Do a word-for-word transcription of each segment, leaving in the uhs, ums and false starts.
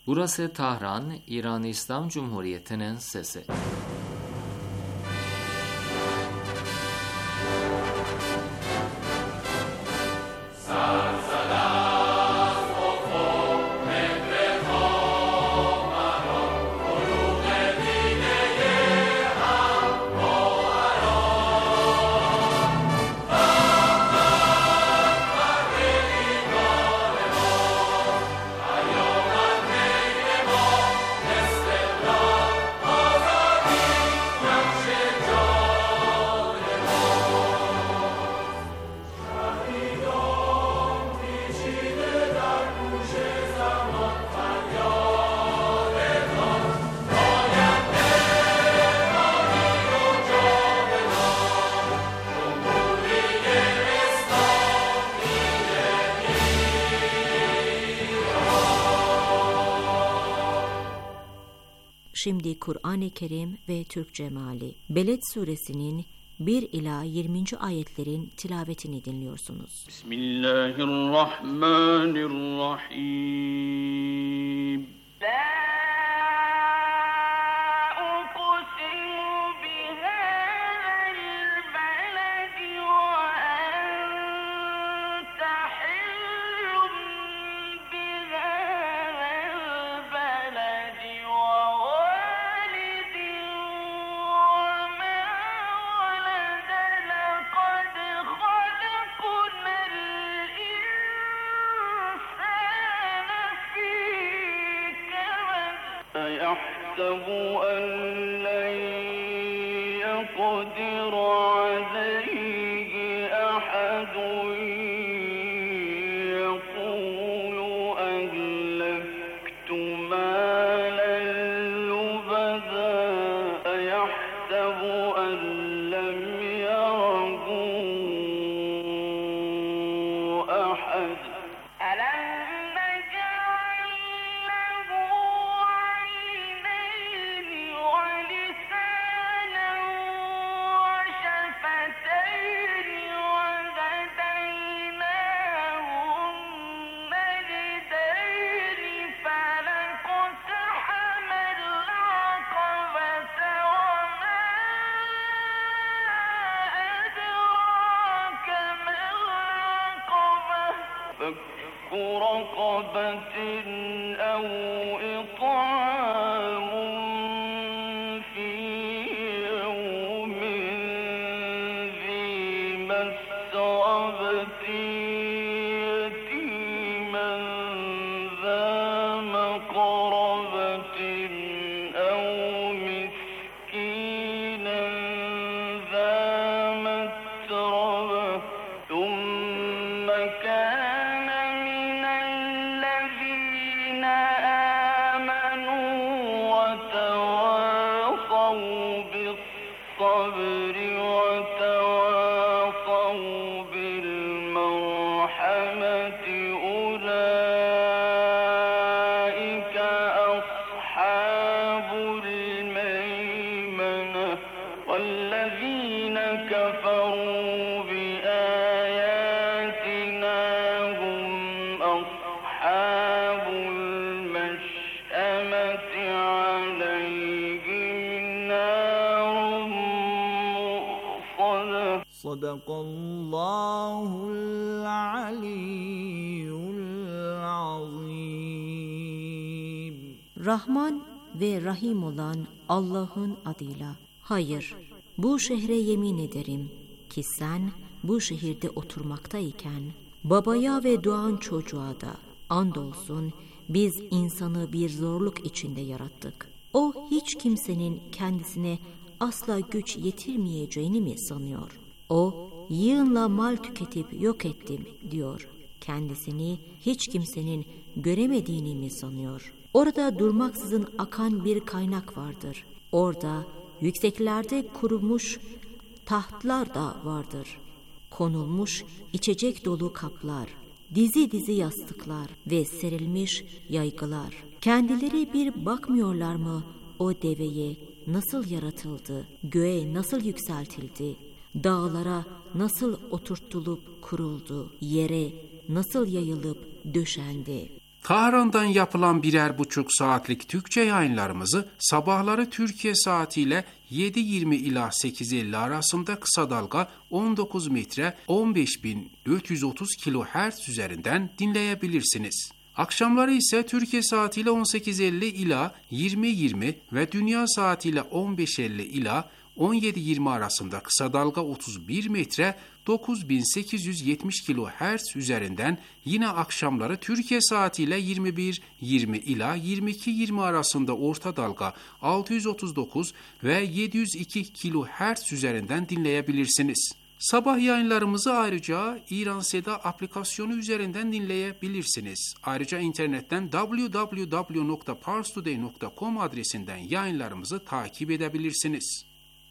Burası Tahran, İran İslam Cumhuriyeti'nin sesi. Şimdi Kur'an-ı Kerim ve Türkçe meali. Beled suresinin bir ila yirminci ayetlerin tilavetini dinliyorsunuz. Bismillahirrahmanirrahim. يحسب أن لن يقدر عليه أحد يقول أهلكت مالا لبدا أيحسب أن لم يره أحد فك رقبة أو إطعام في يوم ذي مسغبة يتيما ذا مقربة أو مسكينا ذا متربة ثم كان والذين كفروا بآياتنا هم أصحاب المشأمة عليهم نار مؤصدة صدق الله العلي العظيم. Rahman ve Rahim olan Allah'ın adıyla. Hayır, bu şehre yemin ederim ki sen bu şehirde oturmaktayken babaya ve doğan çocuğa da andolsun biz insanı bir zorluk içinde yarattık. O hiç kimsenin kendisine asla güç yetirmeyeceğini mi sanıyor? O yığınla mal tüketip yok ettim diyor. Kendisini hiç kimsenin göremediğini mi sanıyor? Orada durmaksızın akan bir kaynak vardır. Orada yükseklerde kurumuş tahtlar da vardır. Konulmuş içecek dolu kaplar, dizi dizi yastıklar ve serilmiş yaygılar. Kendileri bir bakmıyorlar mı o deveye nasıl yaratıldı, göğe nasıl yükseltildi, dağlara nasıl oturtulup kuruldu, yere nasıl yayılıp döşendi. Tahran'dan yapılan birer buçuk saatlik Türkçe yayınlarımızı sabahları Türkiye saatiyle yedi yirmi ila sekiz elli arasında kısa dalga on dokuz metre on beş bin dört yüz otuz kilohertz üzerinden dinleyebilirsiniz. Akşamları ise Türkiye saatiyle on sekiz elli ila yirmi yirmi ve dünya saatiyle on beş elli ila on yedi yirmi arasında kısa dalga otuz bir metre dokuz bin sekiz yüz yetmiş kilohertz üzerinden, yine akşamları Türkiye saatiyle yirmi bir yirmi ila yirmi iki yirmi arasında orta dalga altı yüz otuz dokuz ve yedi yüz iki kilohertz üzerinden dinleyebilirsiniz. Sabah yayınlarımızı ayrıca İran Seda aplikasyonu üzerinden dinleyebilirsiniz. Ayrıca internetten double-u double-u double-u nokta parstoday nokta com adresinden yayınlarımızı takip edebilirsiniz.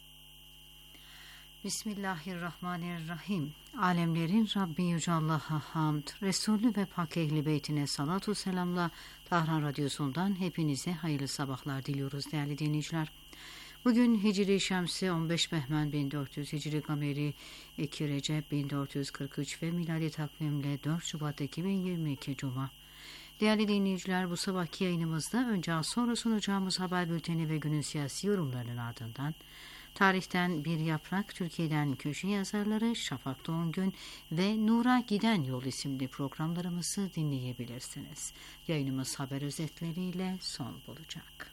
Bismillahirrahmanirrahim. Alemlerin Rabbi Yüce Allah'a hamd, Resulü ve Pak Ehli Beytine salatu selamla Tahran Radyosu'ndan hepinize hayırlı sabahlar diliyoruz değerli dinleyiciler. Bugün Hicri Şemsi on beş Behmen bin dört yüz, Hicri Gameri iki Recep bin dört yüz kırk üç ve miladi takvimle dört Şubat iki bin yirmi iki Cuma. Değerli dinleyiciler, bu sabahki yayınımızda önce az sonra sunacağımız haber bülteni ve günün siyasi yorumlarının ardından Tarihten Bir Yaprak, Türkiye'den köşe yazarları Şafak Doğungün ve Nur'a Giden Yol isimli programlarımızı dinleyebilirsiniz. Yayınımız haber özetleriyle son bulacak.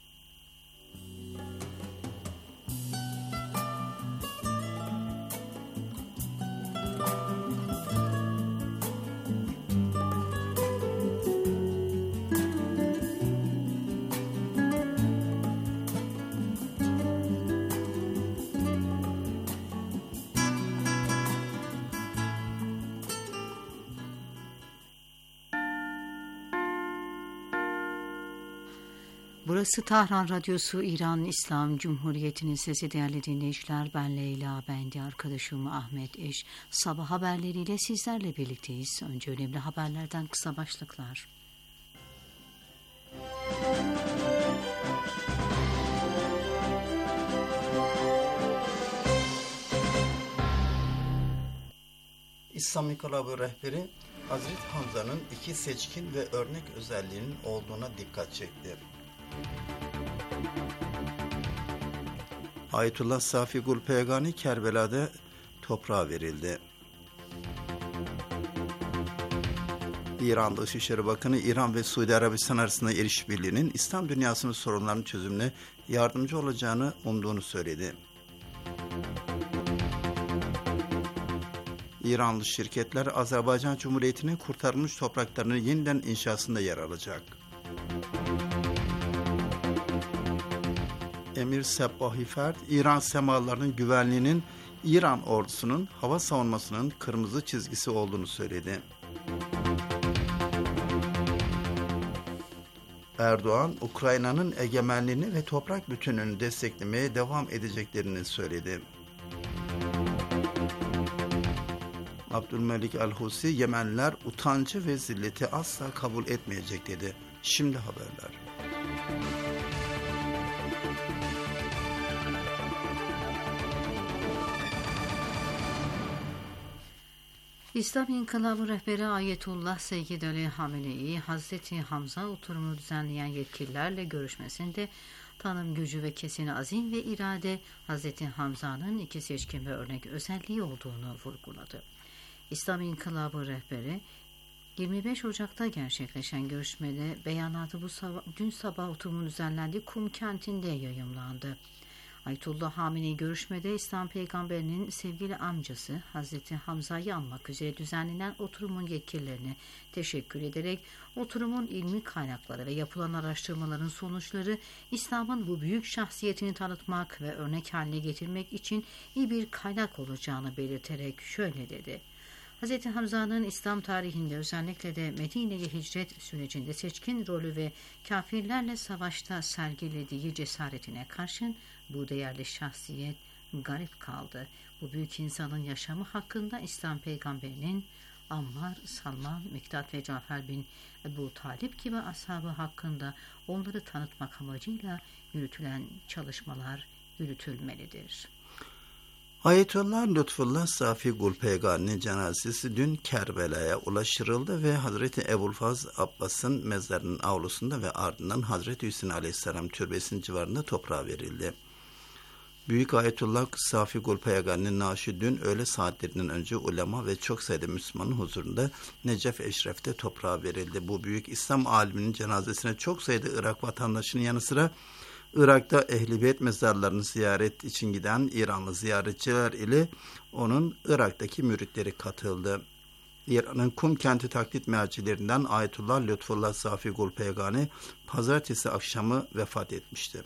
Burası Tahran Radyosu, İran İslam Cumhuriyeti'nin sesi değerli dinleyiciler. Ben Leyla, ben de arkadaşım Ahmet Eş. Sabah haberleriyle sizlerle birlikteyiz. Önce önemli haberlerden kısa başlıklar. İslam İnkılabı rehberi Hazreti Hamza'nın iki seçkin ve örnek özelliğinin olduğuna dikkat çekti. Ayetullah Safi Gulpegani Kerbela'da toprağa verildi. İran Dışişleri Bakanı, İran ve Suudi Arabistan arasında işbirliğinin İslam dünyasının sorunlarının çözümüne yardımcı olacağını umduğunu söyledi. İranlı şirketler Azerbaycan Cumhuriyeti'nin kurtarılmış topraklarının yeniden inşasında yer alacak. Emir Sebbahi Ferd, İran semalarının güvenliğinin İran ordusunun hava savunmasının kırmızı çizgisi olduğunu söyledi. Erdoğan, Ukrayna'nın egemenliğini ve toprak bütünlüğünü desteklemeye devam edeceklerini söyledi. Abdülmelik El-Husi, Yemenliler utancı ve zilleti asla kabul etmeyecek dedi. Şimdi haberler. İslam İnkılabı rehberi Ayetullah Seyyid Ali Hamenei, Hazreti Hamza oturumunu düzenleyen yetkililerle görüşmesinde tanım gücü ve kesin azim ve irade Hazreti Hamza'nın iki seçkin ve örnek özelliği olduğunu vurguladı. İslam İnkılabı rehberi yirmi beş Ocak'ta gerçekleşen görüşmede beyanatı bu sabah, dün sabah oturumun düzenlendiği Kum kentinde yayımlandı. Ayetullah Hamenei görüşmede İslam peygamberinin sevgili amcası Hazreti Hamza'yı anmak üzere düzenlenen oturumun yetkililerine teşekkür ederek oturumun ilmi kaynakları ve yapılan araştırmaların sonuçları İslam'ın bu büyük şahsiyetini tanıtmak ve örnek haline getirmek için iyi bir kaynak olacağını belirterek şöyle dedi. Hz. Hamza'nın İslam tarihinde özellikle de Medine'ye hicret sürecinde seçkin rolü ve kafirlerle savaşta sergilediği cesaretine karşın bu değerli şahsiyet garip kaldı. Bu büyük insanın yaşamı hakkında İslam peygamberinin Ammar, Salman, Miktat ve Cafer bin Ebu Talip gibi ashabı hakkında onları tanıtmak amacıyla yürütülen çalışmalar yürütülmelidir. Ayetullah Lütfullah Safi Gulpeygani'nin cenazesi dün Kerbela'ya ulaştırıldı ve Hazreti Ebu'l-Fazl Abbas'ın mezarının avlusunda ve ardından Hazreti Hüseyin Aleyhisselam türbesinin civarında toprağa verildi. Büyük Ayetullah Safi Gulpeygani'nin naaşı dün öğle saatlerinden önce ulema ve çok sayıda Müslümanın huzurunda Necef Eşref'te toprağa verildi. Bu büyük İslam aliminin cenazesine çok sayıda Irak vatandaşının yanı sıra Irak'ta Ehl-i Beyt mezarlarını ziyaret için giden İranlı ziyaretçiler ile onun Irak'taki müritleri katıldı. İran'ın Kum kenti taklit mealcilerinden Ayetullah Lütfullah Safi Gulpeygani pazartesi akşamı vefat etmişti.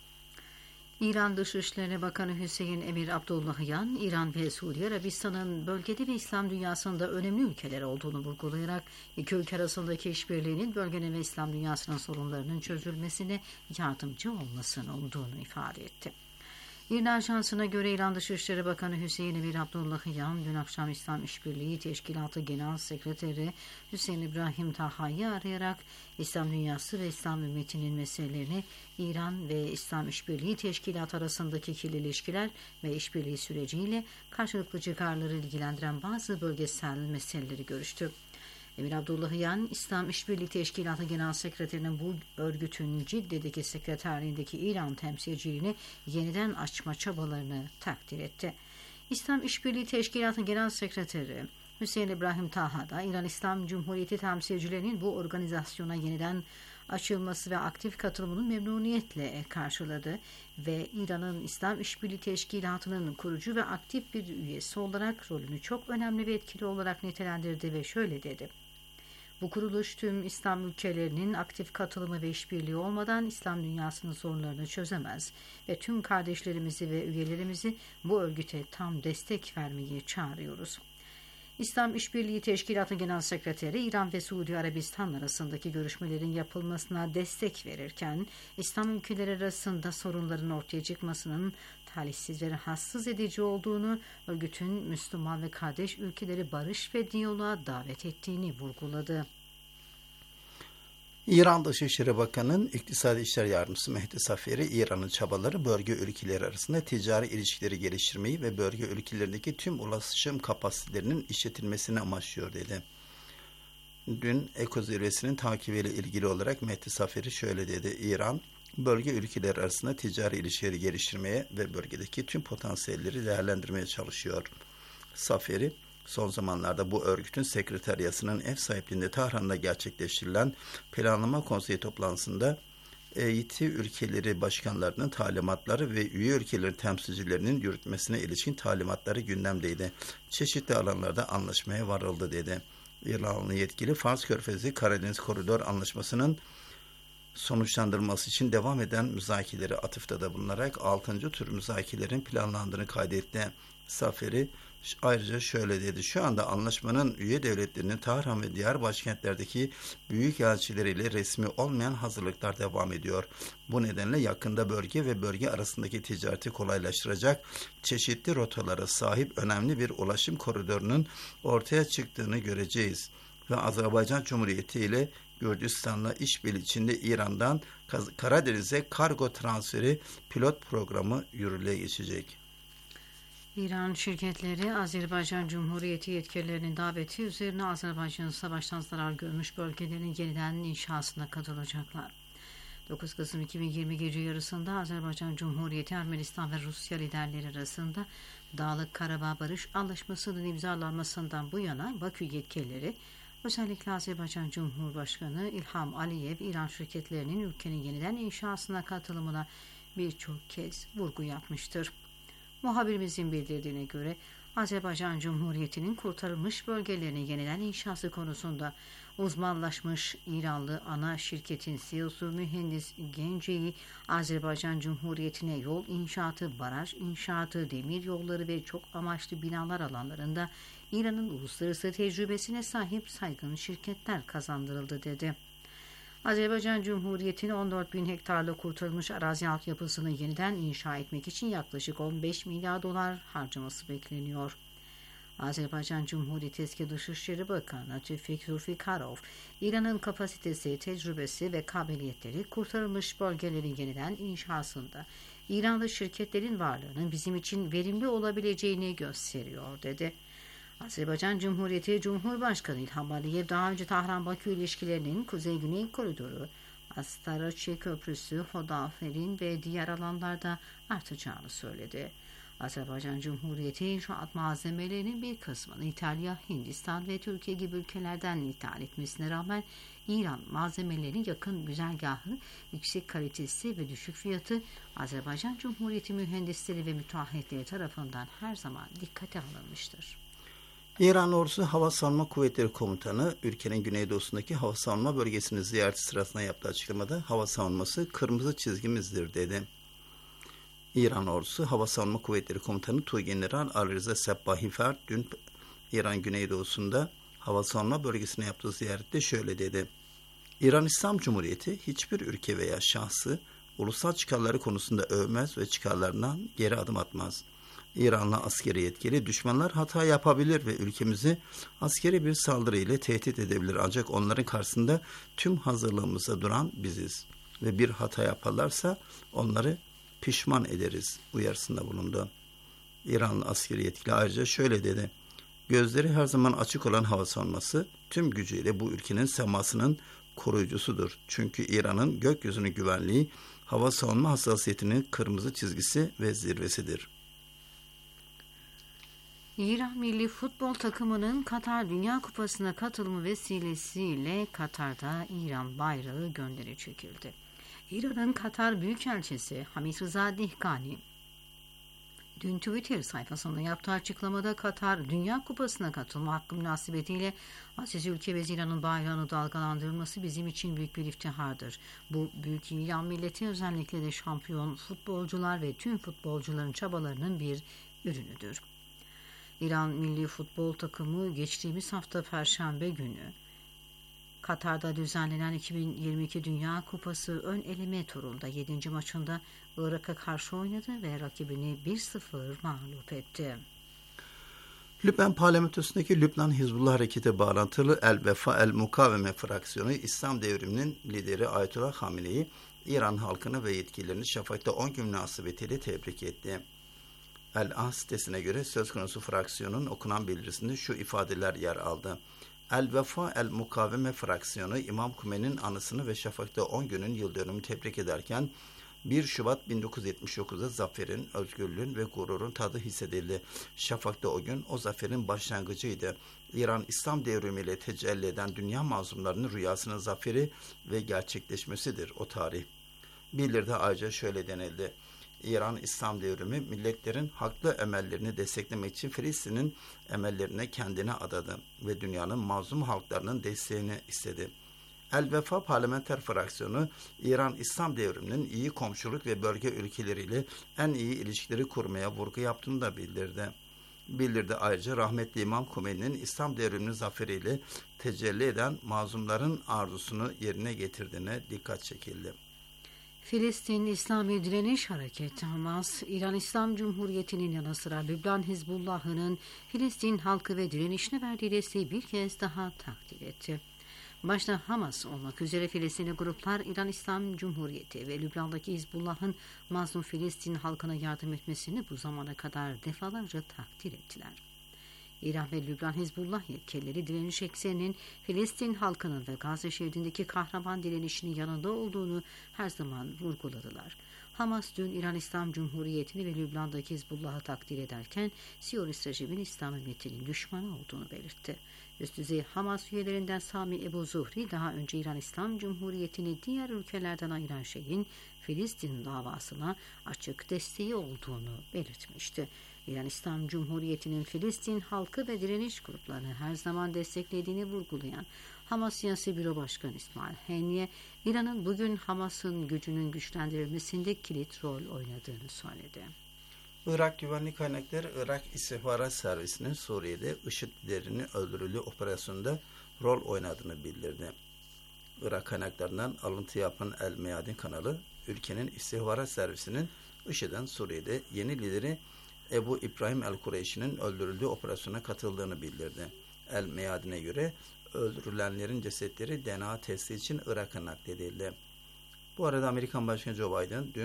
İran Dışişleri Bakanı Hüseyin Emir Abdullahian, İran ve Suudi Arabistan'ın bölgede ve İslam dünyasında önemli ülkeler olduğunu vurgulayarak iki ülke arasındaki işbirliğinin bölgenin ve İslam dünyasının sorunlarının çözülmesine yardımcı olmasının olduğunu ifade etti. İran Ajansı'na göre İran Dışişleri Bakanı Hüseyin Emir Abdullahian dün akşam İslam İşbirliği Teşkilatı Genel Sekreteri Hüseyin İbrahim Taha'yı arayarak İslam dünyası ve İslam ümmetinin meselelerini İran ve İslam İşbirliği Teşkilatı arasındaki ikili ilişkiler ve işbirliği süreciyle karşılıklı çıkarları ilgilendiren bazı bölgesel meseleleri görüştü. Emir Abdullahian, İslam İşbirliği Teşkilatı Genel Sekreterinin bu örgütün Cidde'deki sekreterliğindeki İran temsilciliğini yeniden açma çabalarını takdir etti. İslam İşbirliği Teşkilatı Genel Sekreteri Hüseyin İbrahim Taha da İran İslam Cumhuriyeti temsilcilerinin bu organizasyona yeniden açılması ve aktif katılımını memnuniyetle karşıladı ve İran'ın İslam İşbirliği Teşkilatı'nın kurucu ve aktif bir üyesi olarak rolünü çok önemli ve etkili olarak nitelendirdi ve şöyle dedi: "Bu kuruluş tüm İslam ülkelerinin aktif katılımı ve işbirliği olmadan İslam dünyasının sorunlarını çözemez ve tüm kardeşlerimizi ve üyelerimizi bu örgüte tam destek vermeyi çağırıyoruz." İslam İşbirliği Teşkilatı Genel Sekreteri İran ve Suudi Arabistan arasındaki görüşmelerin yapılmasına destek verirken İslam ülkeleri arasında sorunların ortaya çıkmasının talihsiz ve rahatsız edici olduğunu, örgütün Müslüman ve kardeş ülkeleri barış ve diyaloğa davet ettiğini vurguladı. İran Dışişleri Bakanı'nın İktisadi İşler Yardımcısı Mehdi Saferi, İran'ın çabaları bölge ülkeleri arasında ticari ilişkileri geliştirmeyi ve bölge ülkelerindeki tüm ulaşım kapasitelerinin işletilmesini amaçlıyor dedi. Dün Eko Zirvesi'nin takibiyle ilgili olarak Mehdi Saferi şöyle dedi: "İran, bölge ülkeleri arasında ticari ilişkileri geliştirmeye ve bölgedeki tüm potansiyelleri değerlendirmeye çalışıyor." Saferi, son zamanlarda bu örgütün sekreteriyasının ev sahipliğinde Tahran'da gerçekleştirilen Planlama Konseyi toplantısında E Y T ülkeleri başkanlarının talimatları ve üye ülkelerin temsilcilerinin yürütmesine ilişkin talimatları gündemdeydi. Çeşitli alanlarda anlaşmaya varıldı dedi. İranlı yetkili Fars Körfezi Karadeniz Koridor Anlaşması'nın sonuçlandırılması için devam eden müzakerelere atıfta da bulunarak altıncı tür müzakerelerin planlandığını kaydetti. Saferi ayrıca şöyle dedi: "Şu anda anlaşmanın üye devletlerinin Tahran ve diğer başkentlerdeki büyük elçileriyle resmi olmayan hazırlıklar devam ediyor. Bu nedenle yakında bölge ve bölge arasındaki ticareti kolaylaştıracak çeşitli rotalara sahip önemli bir ulaşım koridorunun ortaya çıktığını göreceğiz ve Azerbaycan Cumhuriyeti ile Gürcistan'la işbirliği içinde İran'dan Karadeniz'e kargo transferi pilot programı yürürlüğe geçecek." İran şirketleri Azerbaycan Cumhuriyeti yetkililerinin daveti üzerine Azerbaycan'ın savaştan zarar görmüş bölgelerinin yeniden inşasına katılacaklar. dokuz Kasım iki bin yirmi gece yarısında Azerbaycan Cumhuriyeti, Ermenistan ve Rusya liderleri arasında Dağlık Karabağ Barış Anlaşması'nın imzalanmasından bu yana Bakü yetkilileri, özellikle Azerbaycan Cumhurbaşkanı İlham Aliyev, İran şirketlerinin ülkenin yeniden inşasına katılımına birçok kez vurgu yapmıştır. Muhabirimizin bildirdiğine göre Azerbaycan Cumhuriyeti'nin kurtarılmış bölgelerinin yeniden inşası konusunda uzmanlaşmış İranlı ana şirketin C E O'su mühendis Gence'yi Azerbaycan Cumhuriyeti'ne yol inşaatı, baraj inşaatı, demir yolları ve çok amaçlı binalar alanlarında İran'ın uluslararası tecrübesine sahip saygın şirketler kazandırıldı dedi. Azerbaycan Cumhuriyeti'nin on dört bin hektarlık kurtarılmış arazi altyapısını yeniden inşa etmek için yaklaşık on beş milyar dolar harcaması bekleniyor. Azerbaycan Cumhuriyeti eski Dışişleri Bakanı Tevfik Zulfikarov, İran'ın kapasitesi, tecrübesi ve kabiliyetleri kurtarılmış bölgelerin yeniden inşasında İranlı şirketlerin varlığının bizim için verimli olabileceğini gösteriyor dedi. Azerbaycan Cumhuriyeti Cumhurbaşkanı İlham Aliyev daha önce Tahran-Bakü ilişkilerinin Kuzey-Güney Koridoru, Astaraçi Köprüsü, Hodaferin ve diğer alanlarda artacağını söyledi. Azerbaycan Cumhuriyeti inşaat malzemelerinin bir kısmını İtalya, Hindistan ve Türkiye gibi ülkelerden ithal etmesine rağmen İran malzemelerin yakın güzergahı, yüksek kalitesi ve düşük fiyatı Azerbaycan Cumhuriyeti mühendisleri ve müteahhitleri tarafından her zaman dikkate alınmıştır. İran Ordusu Hava Savunma Kuvvetleri Komutanı, ülkenin güneydoğusundaki hava savunma bölgesini ziyareti sırasında yaptığı açıklamada hava savunması kırmızı çizgimizdir dedi. İran Ordusu Hava Savunma Kuvvetleri Komutanı Tuğgeneral Ali-Rıza Sebbahifer dün İran güneydoğusunda hava savunma bölgesine yaptığı ziyarette şöyle dedi. İran İslam Cumhuriyeti hiçbir ülke veya şahsı ulusal çıkarları konusunda övmez ve çıkarlarından geri adım atmaz. İranlı askeri yetkili düşmanlar hata yapabilir ve ülkemizi askeri bir saldırı ile tehdit edebilir. Ancak onların karşısında tüm hazırlığımıza duran biziz. Ve bir hata yaparlarsa onları pişman ederiz uyarısında bulundu. İranlı askeri yetkili ayrıca şöyle dedi. Gözleri her zaman açık olan hava savunması tüm gücüyle bu ülkenin semasının koruyucusudur. Çünkü İran'ın gökyüzünün güvenliği hava savunma hassasiyetinin kırmızı çizgisi ve zirvesidir. İran milli futbol takımının Katar Dünya Kupası'na katılımı vesilesiyle Katar'da İran bayrağı gönderi çekildi. İran'ın Katar Büyükelçisi Hamid Rıza Dihkani dün Twitter sayfasında yaptığı açıklamada Katar Dünya Kupası'na katılma hakkı münasebetiyle aziz ülke ve İran'ın bayrağını dalgalandırılması bizim için büyük bir iftihardır. Bu büyük İran milleti özellikle de şampiyon futbolcular ve tüm futbolcuların çabalarının bir ürünüdür. İran milli futbol takımı geçtiğimiz hafta Perşembe günü Katar'da düzenlenen iki bin yirmi iki Dünya Kupası ön eleme turunda yedinci maçında Irak'a karşı oynadı ve rakibini bir sıfır mağlup etti. Lübnan parlamentosundaki Lübnan Hizbullah Hareketi bağlantılı El Vefa El Mukaveme fraksiyonu İslam devriminin lideri Ayetullah Hamene'yi İran halkını ve yetkililerini Şafak'ta on gün münasebetiyle tebrik etti. El-Ah sitesine göre söz konusu fraksiyonun okunan bildirisinde şu ifadeler yer aldı. El-Vefa El-Mukaveme fraksiyonu İmam Hümeyni'nin anısını ve Şafak'ta on günün yıl dönümünü tebrik ederken bir Şubat bin dokuz yüz yetmiş dokuzda zaferin, özgürlüğün ve gururun tadı hissedildi. Şafak'ta o gün o zaferin başlangıcıydı. İran İslam devrimiyle tecelli eden dünya mazlumlarının rüyasının zaferi ve gerçekleşmesidir o tarih. Bildiride ayrıca şöyle denildi. İran İslam devrimi milletlerin haklı emellerini desteklemek için Filistin'in emellerine kendine adadı ve dünyanın mazlum halklarının desteğini istedi. El-Vefa parlamenter fraksiyonu İran İslam devriminin iyi komşuluk ve bölge ülkeleriyle en iyi ilişkileri kurmaya vurgu yaptığını da bildirdi. Bildirdi ayrıca rahmetli İmam Hümeyni'nin İslam devriminin zaferiyle tecelli eden mazlumların arzusunu yerine getirdiğine dikkat çekildi. Filistin İslami Direniş Hareketi Hamas, İran İslam Cumhuriyeti'nin yanı sıra Lübnan Hizbullah'ının Filistin halkı ve direnişine verdiği desteği bir kez daha takdir etti. Başta Hamas olmak üzere Filistinli gruplar İran İslam Cumhuriyeti ve Lübnan'daki Hizbullah'ın mazlum Filistin halkına yardım etmesini bu zamana kadar defalarca takdir ettiler. İran ve Lübnan Hizbullah yetkilileri direniş ekseninin Filistin halkının ve Gazze şeridindeki kahraman direnişinin yanında olduğunu her zaman vurguladılar. Hamas dün İran İslam Cumhuriyeti'ni ve Lübnan'daki Hizbullah'ı takdir ederken Siyonist rejimin İslam ümmetinin düşmanı olduğunu belirtti. Üst düzey Hamas üyelerinden Sami Ebu Zuhri daha önce İran İslam Cumhuriyeti'ni diğer ülkelerden ayıran şeyin Filistin davasına açık desteği olduğunu belirtmişti. İran İslam Cumhuriyeti'nin Filistin halkı ve direniş gruplarını her zaman desteklediğini vurgulayan Hamas Siyasi Büro Başkanı İsmail Haniye, İran'ın bugün Hamas'ın gücünün güçlendirilmesinde kilit rol oynadığını söyledi. Irak Güvenlik Kaynakları, Irak İstihbarat Servisi'nin Suriye'de IŞİD liderinin öldürüldüğü operasyonda rol oynadığını bildirdi. Irak kaynaklarından alıntı yapan El Meyadin kanalı, ülkenin istihbarat servisinin IŞİD'in Suriye'de yeni lideri Ebu İbrahim el-Kureyşi'nin öldürüldüğü operasyona katıldığını bildirdi. El Meyadin'e göre öldürülenlerin cesetleri D N A testi için Irak'a nakledildi. Bu arada Amerikan Başkanı Joe Biden dün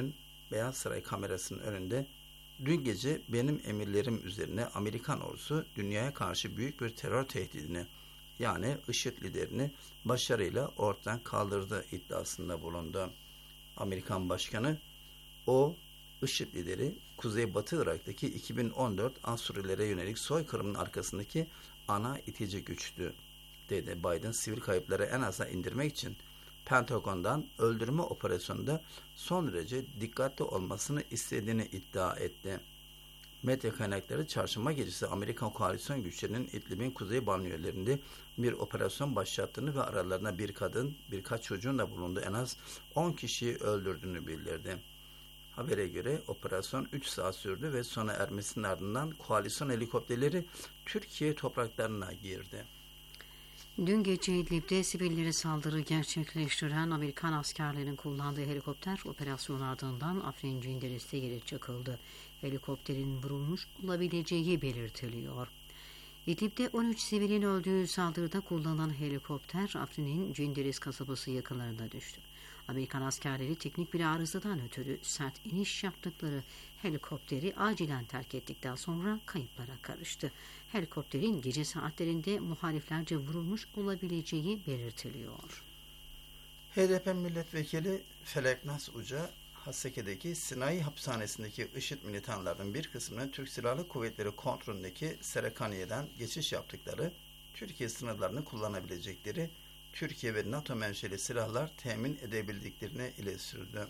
Beyaz Saray kamerasının önünde dün gece benim emirlerim üzerine Amerikan ordusu dünyaya karşı büyük bir terör tehdidini yani IŞİD liderini başarıyla ortadan kaldırdı iddiasında bulundu. Amerikan başkanı o IŞİD lideri Kuzeybatı Irak'taki iki bin on dört Asurilere yönelik soykırımın arkasındaki ana itici güçtü dedi. Biden sivil kayıpları en aza indirmek için Pentagon'dan öldürme operasyonunda son derece dikkatli olmasını istediğini iddia etti. Medya kaynakları çarşamba gecesi Amerikan koalisyon güçlerinin İdlib'in kuzey banliyölerinde bir operasyon başlattığını ve aralarında bir kadın, birkaç çocuğun da bulunduğu en az on kişiyi öldürdüğünü bildirdi. Habere göre operasyon üç saat sürdü ve sona ermesinin ardından koalisyon helikopterleri Türkiye topraklarına girdi. Dün gece İdlib'de sivillere saldırı gerçekleştiren Amerikan askerlerinin kullandığı helikopter operasyonu ardından Afrin Cinderes'te yere çakıldı. Helikopterin vurulmuş olabileceği belirtiliyor. İdlib'de on üç sivilin öldüğü saldırıda kullanılan helikopter Afrin'in Cinderes kasabası yakınlarında düştü. Amerikan askerleri teknik bir arızadan ötürü sert iniş yaptıkları helikopteri acilen terk ettikten sonra kayıplara karıştı. Helikopterin gece saatlerinde muhaliflerce vurulmuş olabileceği belirtiliyor. H D P milletvekili Feleknas Uca, Haseke'deki Sinai hapishanesindeki IŞİD militanlarının bir kısmının Türk Silahlı Kuvvetleri kontrolündeki Serekaniye'den geçiş yaptıkları, Türkiye sınırlarını kullanabilecekleri Türkiye ve NATO menşeli silahlar temin edebildiklerini ileri sürdü.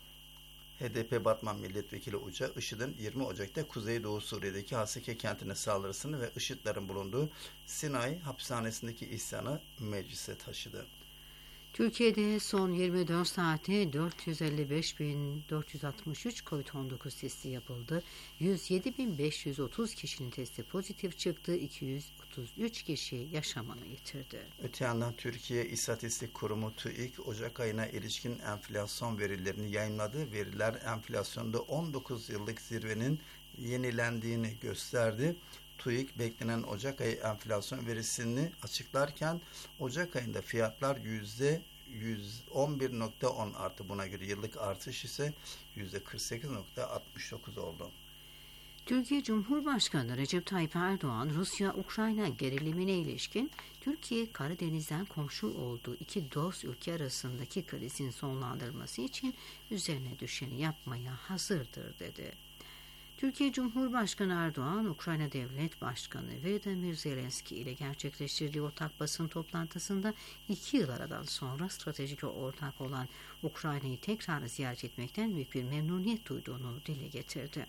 H D P Batman Milletvekili Uca, IŞİD'in yirmi Ocak'ta Kuzeydoğu Suriye'deki Haseke kentine saldırısını ve IŞİD'lerin bulunduğu Sinai hapishanesindeki isyanı meclise taşıdı. Türkiye'de son yirmi dört saatte dört yüz elli beş bin dört yüz altmış üç kovid on dokuz testi yapıldı. yüz yedi bin beş yüz otuz kişinin testi pozitif çıktı. iki yüz otuz üç kişi yaşamını yitirdi. Öte yandan Türkiye İstatistik Kurumu TÜİK Ocak ayına ilişkin enflasyon verilerini yayınladı. Veriler enflasyonda on dokuz yıllık zirvenin yenilendiğini gösterdi. TÜİK beklenen Ocak ayı enflasyon verisini açıklarken Ocak ayında fiyatlar yüzde yüz on bir nokta on arttı. Buna göre yıllık artış ise yüzde kırk sekiz nokta altmış dokuz oldu. Türkiye Cumhurbaşkanı Recep Tayyip Erdoğan, Rusya-Ukrayna gerilimine ilişkin Türkiye Karadeniz'den komşu olduğu iki dost ülke arasındaki krizin sonlandırılması için üzerine düşeni yapmaya hazırdır dedi. Türkiye Cumhurbaşkanı Erdoğan, Ukrayna Devlet Başkanı Volodymyr Zelenski ile gerçekleştirdiği ortak basın toplantısında iki yıl aradan sonra stratejik ortak olan Ukrayna'yı tekrar ziyaret etmekten büyük bir memnuniyet duyduğunu dile getirdi.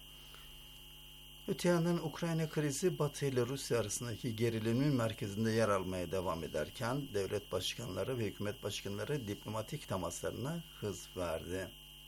Öte yandan Ukrayna krizi Batı ile Rusya arasındaki gerilimin merkezinde yer almaya devam ederken devlet başkanları ve hükümet başkanları diplomatik temaslarına hız verdi.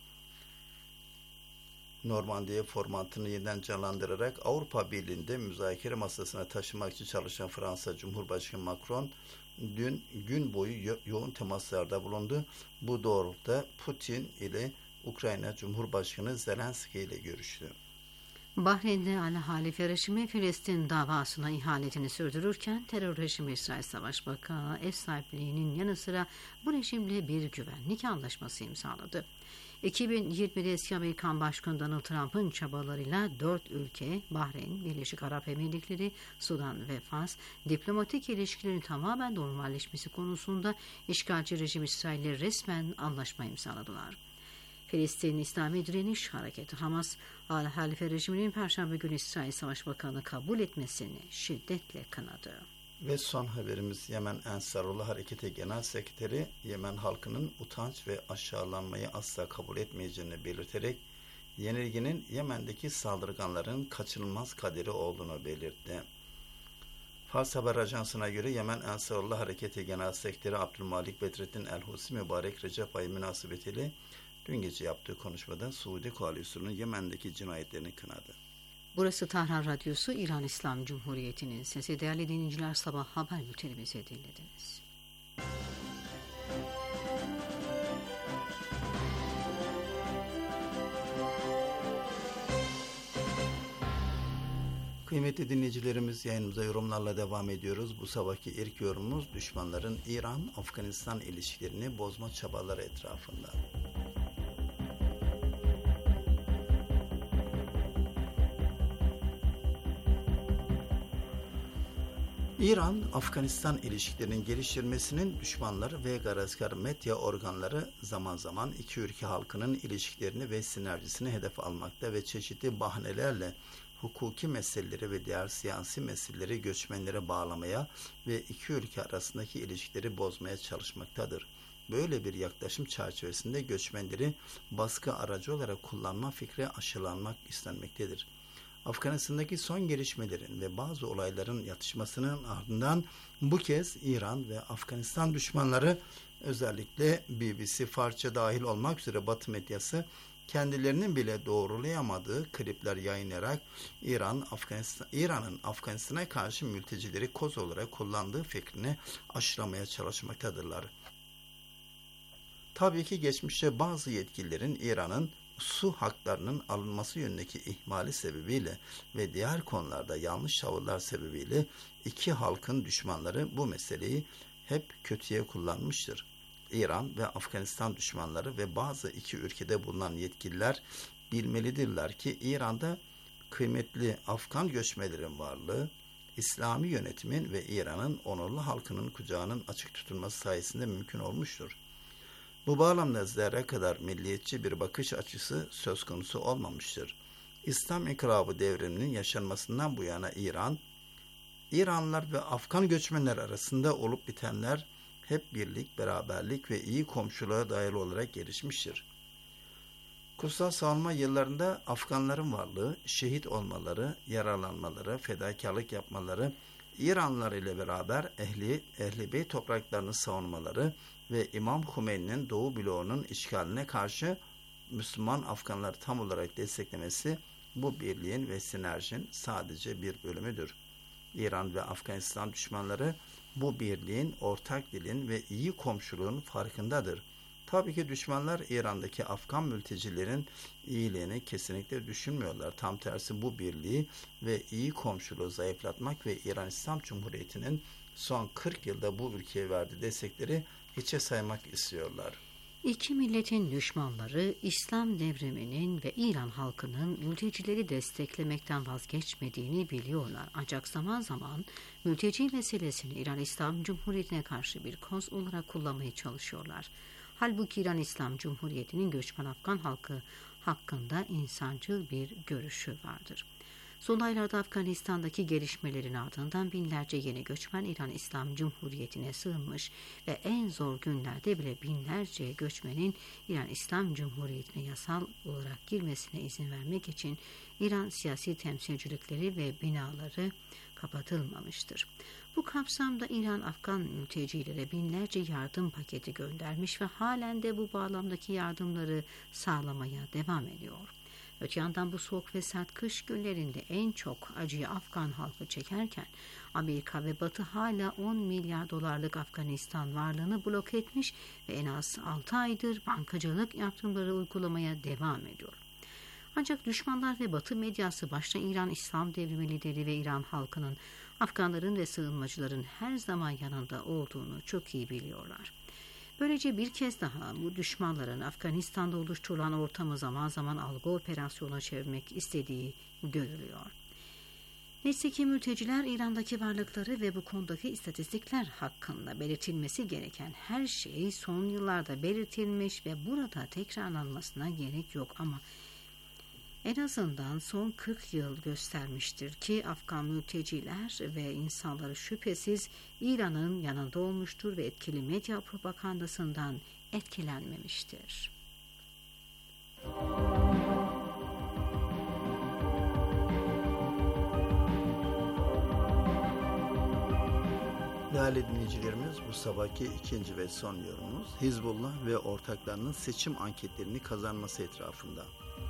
Normandiya formatını yeniden canlandırarak Avrupa Birliği'nde müzakere masasına taşımak için çalışan Fransa Cumhurbaşkanı Macron dün gün boyu yo- yoğun temaslarda bulundu. Bu doğrultuda Putin ile Ukrayna Cumhurbaşkanı Zelenski ile görüştü. Bahreyn'de Al Halife rejimi Filistin davasına ihanetini sürdürürken terör rejimi İsrail Savaş Bakanı ev sahipliğinin yanı sıra bu rejimle bir güvenlik anlaşması imzaladı. iki bin yirmide eski Amerikan Başkanı Donald Trump'ın çabalarıyla dört ülke Bahreyn, Birleşik Arap Emirlikleri, Sudan ve Fas diplomatik ilişkilerin tamamen normalleşmesi konusunda işgalci rejim İsrail'le resmen anlaşma imzaladılar. Filistin İslami Direniş Hareketi Hamas, Al Halife rejiminin Perşembe günü İsrail Savaş Bakanı kabul etmesini şiddetle kınadı. Ve son haberimiz Yemen Ensarullah Hareketi Genel Sekreteri Yemen halkının utanç ve aşağılanmayı asla kabul etmeyeceğini belirterek yenilginin Yemen'deki saldırganların kaçınılmaz kaderi olduğunu belirtti. Fars Haber Ajansı'na göre Yemen Ensarullah Hareketi Genel Sekreteri Abdülmalik Bedrettin El-Husi mübarek Recep ayı münasebetiyle dün gece yaptığı konuşmada Suudi Koalisyon'un Yemen'deki cinayetlerini kınadı. Burası Tahran Radyosu, İran İslam Cumhuriyeti'nin sesi. Değerli dinleyiciler, sabah haber bültenimizi dinlediniz. Kıymetli dinleyicilerimiz, yayınımıza yorumlarla devam ediyoruz. Bu sabahki ilk yorumumuz düşmanların İran-Afganistan ilişkilerini bozma çabaları etrafında. İran-Afganistan ilişkilerinin geliştirmesinin düşmanları ve garazkar medya organları zaman zaman iki ülke halkının ilişkilerini ve sinerjisini hedef almakta ve çeşitli bahanelerle hukuki meseleleri ve diğer siyasi meseleleri göçmenlere bağlamaya ve iki ülke arasındaki ilişkileri bozmaya çalışmaktadır. Böyle bir yaklaşım çerçevesinde göçmenleri baskı aracı olarak kullanma fikri aşılanmak istenmektedir. Afganistan'daki son gelişmelerin ve bazı olayların yatışmasının ardından bu kez İran ve Afganistan düşmanları, özellikle B B C, Farsça dahil olmak üzere Batı medyası, kendilerinin bile doğrulayamadığı klipler yayınlayarak İran, Afganistan, İran'ın Afganistan'a karşı mültecileri koz olarak kullandığı fikrini aşılamaya çalışmaktadırlar. Tabii ki geçmişte bazı yetkililerin İran'ın su haklarının alınması yönündeki ihmali sebebiyle ve diğer konularda yanlış tavırlar sebebiyle iki halkın düşmanları bu meseleyi hep kötüye kullanmıştır. İran ve Afganistan düşmanları ve bazı iki ülkede bulunan yetkililer bilmelidirler ki İran'da kıymetli Afgan göçmenlerin varlığı, İslami yönetimin ve İran'ın onurlu halkının kucağının açık tutulması sayesinde mümkün olmuştur. Bu bağlamda zerre kadar milliyetçi bir bakış açısı söz konusu olmamıştır. İslam İnkılabı devriminin yaşanmasından bu yana İran, İranlılar ve Afgan göçmenler arasında olup bitenler hep birlik, beraberlik ve iyi komşuluğa dayalı olarak gelişmiştir. Kutsal savunma yıllarında Afganların varlığı, şehit olmaları, yaralanmaları, fedakarlık yapmaları, İranlılar ile beraber ehli, ehli beyt topraklarını savunmaları ve İmam Hümeyni'nin Doğu bloğunun işgaline karşı Müslüman Afganları tam olarak desteklemesi bu birliğin ve sinerjinin sadece bir bölümüdür. İran ve Afganistan düşmanları bu birliğin, ortak dilin ve iyi komşuluğun farkındadır. Tabii ki düşmanlar İran'daki Afgan mültecilerin iyiliğini kesinlikle düşünmüyorlar. Tam tersi bu birliği ve iyi komşuluğu zayıflatmak ve İran İslam Cumhuriyeti'nin son kırk yılda bu ülkeye verdiği destekleri hiçe saymak istiyorlar. İki milletin düşmanları İslam devriminin ve İran halkının mültecileri desteklemekten vazgeçmediğini biliyorlar. Ancak zaman zaman mülteci meselesini İran İslam Cumhuriyeti'ne karşı bir koz olarak kullanmaya çalışıyorlar. Halbuki İran İslam Cumhuriyeti'nin göçmen Afgan halkı hakkında insancıl bir görüşü vardır. Son aylarda Afganistan'daki gelişmelerin ardından binlerce yeni göçmen İran İslam Cumhuriyeti'ne sığınmış ve en zor günlerde bile binlerce göçmenin İran İslam Cumhuriyeti'ne yasal olarak girmesine izin vermek için İran siyasi temsilcilikleri ve binaları kapatılmamıştır. Bu kapsamda İran Afgan mültecilere binlerce yardım paketi göndermiş ve halen de bu bağlamdaki yardımları sağlamaya devam ediyor. Öte yandan bu soğuk ve sert kış günlerinde en çok acıyı Afgan halkı çekerken Amerika ve Batı hala on milyar dolarlık Afganistan varlığını blok etmiş ve en az altı aydır bankacılık yaptırımları uygulamaya devam ediyor. Ancak düşmanlar ve Batı medyası başta İran İslam Devrimi lideri ve İran halkının Afganların ve sığınmacıların her zaman yanında olduğunu çok iyi biliyorlar. Böylece bir kez daha bu düşmanların Afganistan'da oluşturulan ortamı zaman zaman algı operasyonuna çevirmek istediği görülüyor. Neyse ki mülteciler İran'daki varlıkları ve bu konudaki istatistikler hakkında belirtilmesi gereken her şey son yıllarda belirtilmiş ve burada tekrarlanmasına gerek yok ama en azından son kırk yıl göstermiştir ki Afgan mülteciler ve insanları şüphesiz İran'ın yanında olmuştur ve etkili medya propagandasından etkilenmemiştir. Değerli dinleyicilerimiz, bu sabahki ikinci ve son yorumumuz Hizbullah ve ortaklarının seçim anketlerini kazanması etrafında.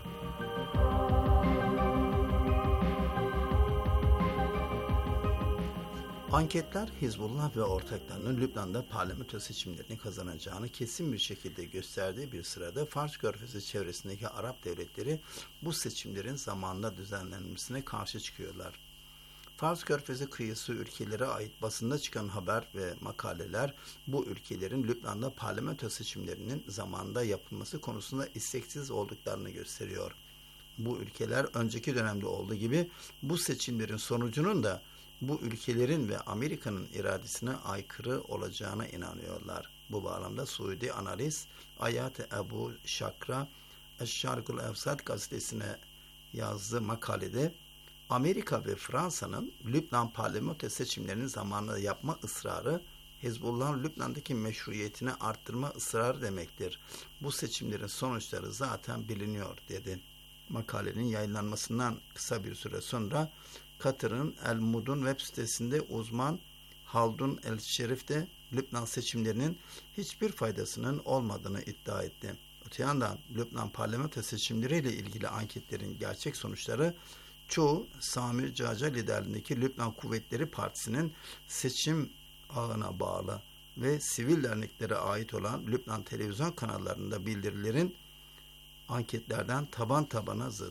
Anketler Hizbullah ve ortaklarının Lübnan'da parlamento seçimlerini kazanacağını kesin bir şekilde gösterdiği bir sırada Fars Körfezi çevresindeki Arap devletleri bu seçimlerin zamanında düzenlenmesine karşı çıkıyorlar. Fars Körfezi kıyısı ülkelere ait basında çıkan haber ve makaleler bu ülkelerin Lübnan'da parlamento seçimlerinin zamanında yapılması konusunda isteksiz olduklarını gösteriyor. Bu ülkeler önceki dönemde olduğu gibi bu seçimlerin sonucunun da bu ülkelerin ve Amerika'nın iradesine aykırı olacağına inanıyorlar. Bu bağlamda Suudi analist Ayat Ebu Şakra Eşşarkul Evsat gazetesine yazdığı makalede Amerika ve Fransa'nın Lübnan parlamento seçimlerinin zamanında yapma ısrarı Hizbullah'ın Lübnan'daki meşruiyetini arttırma ısrarı demektir. Bu seçimlerin sonuçları zaten biliniyor dedi. Makalenin yayınlanmasından kısa bir süre sonra Katar'ın El Mudun web sitesinde uzman Haldun El Şerif de Lübnan seçimlerinin hiçbir faydasının olmadığını iddia etti. Öte yandan Lübnan parlamento seçimleriyle ilgili anketlerin gerçek sonuçları çoğu Sami Caca liderliğindeki Lübnan Kuvvetleri Partisi'nin seçim ağına bağlı ve sivil derneklere ait olan Lübnan televizyon kanallarında bildirilerin anketlerden taban tabana zıt.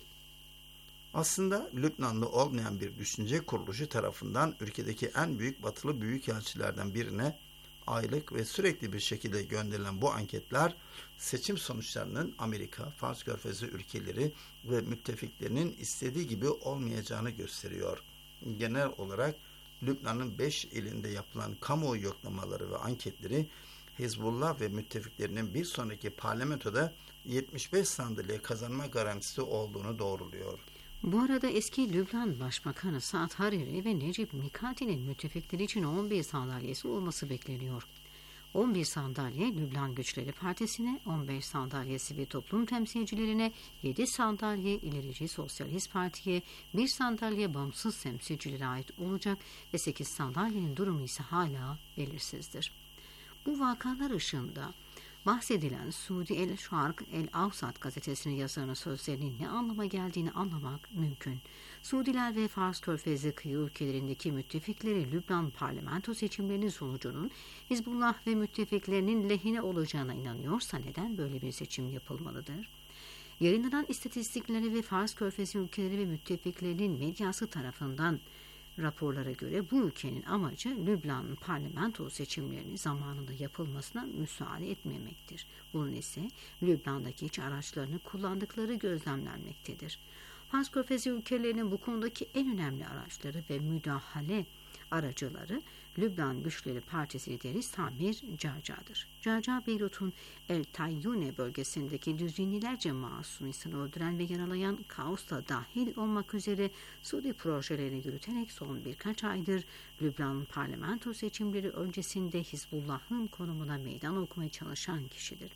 Aslında Lübnanlı olmayan bir düşünce kuruluşu tarafından ülkedeki en büyük batılı büyükelçilerden birine aylık ve sürekli bir şekilde gönderilen bu anketler seçim sonuçlarının Amerika, Fars Körfezi ülkeleri ve müttefiklerinin istediği gibi olmayacağını gösteriyor. Genel olarak Lübnan'ın beş ilinde yapılan kamuoyu yoklamaları ve anketleri Hizbullah ve müttefiklerinin bir sonraki parlamentoda yetmiş beş sandalye kazanma garantisi olduğunu doğruluyor. Bu arada eski Lübnan Başbakanı Saad Hariri ve Necip Mikati'nin müttefikleri için on bir sandalyesi olması bekleniyor. on bir sandalye Lübnan Güçleri Partisi'ne, on beş sandalye sivil toplum temsilcilerine, yedi sandalye İlerici Sosyalist Parti'ye, bir sandalye bağımsız temsilcilere ait olacak ve sekiz sandalyenin durumu ise hala belirsizdir. Bu vakalar ışığında bahsedilen Suudi El Şark El Avsat gazetesinin yazarının sözlerinin ne anlama geldiğini anlamak mümkün. Suudiler ve Fars Körfezi kıyı ülkelerindeki müttefikleri Lübnan parlamento seçimlerinin sonucunun Hizbullah ve müttefiklerinin lehine olacağına inanıyorsa neden böyle bir seçim yapılmalıdır? Yayınlanan istatistiklere ve Fars Körfezi ülkeleri ve müttefiklerinin medyası tarafından raporlara göre bu ülkenin amacı Lübnan parlamento seçimlerinin zamanında yapılmasına müsaade etmemektir. Bunun ise Lübnan'daki iç araçlarını kullandıkları gözlemlenmektedir. Fars Körfezi ülkelerinin bu konudaki en önemli araçları ve müdahale aracıları Lübnan Güçleri Partisi lideri Samir Caca'dır. Caca, Beyrut'un El Tayyune bölgesindeki düzinilerce masum insanı öldüren ve yaralayan kaosta dahil olmak üzere Suudi projelerini yürüterek son birkaç aydır Lübnan parlamento seçimleri öncesinde Hizbullah'ın konumuna meydan okumaya çalışan kişidir.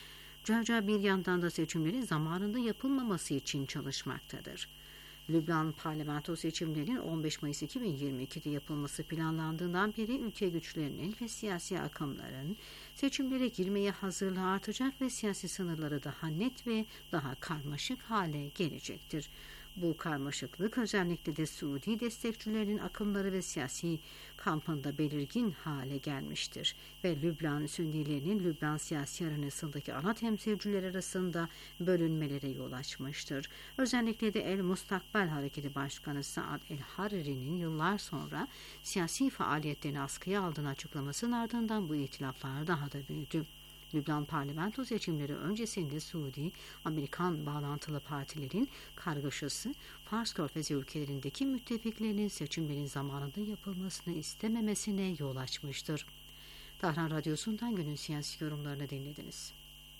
Caca bir yandan da seçimlerin zamanında yapılmaması için çalışmaktadır. Lübnan parlamento seçimlerinin on beş Mayıs iki bin yirmi iki'de yapılması planlandığından beri ülke güçlerinin ve siyasi akımların seçimlere girmeye hazırlığı artacak ve siyasi sınırları daha net ve daha karmaşık hale gelecektir. Bu karmaşıklık özellikle de Suudi destekçilerin akımları ve siyasi kampında belirgin hale gelmiştir ve Lübnan Sünnilerinin Lübnan siyasi arenasındaki ana temsilciler arasında bölünmelere yol açmıştır. Özellikle de El Mustakbel Hareketi Başkanı Saad El Hariri'nin yıllar sonra siyasi faaliyetlerini askıya aldığını açıklamasının ardından bu ihtilaflar daha da büyüdü. Lübnan parlamento seçimleri öncesinde Suudi, Amerikan bağlantılı partilerin kargaşası, Fars Körfezi ülkelerindeki müttefiklerinin seçimlerin zamanında yapılmasını istememesine yol açmıştır. Tahran Radyosu'ndan günün siyasi yorumlarını dinlediniz.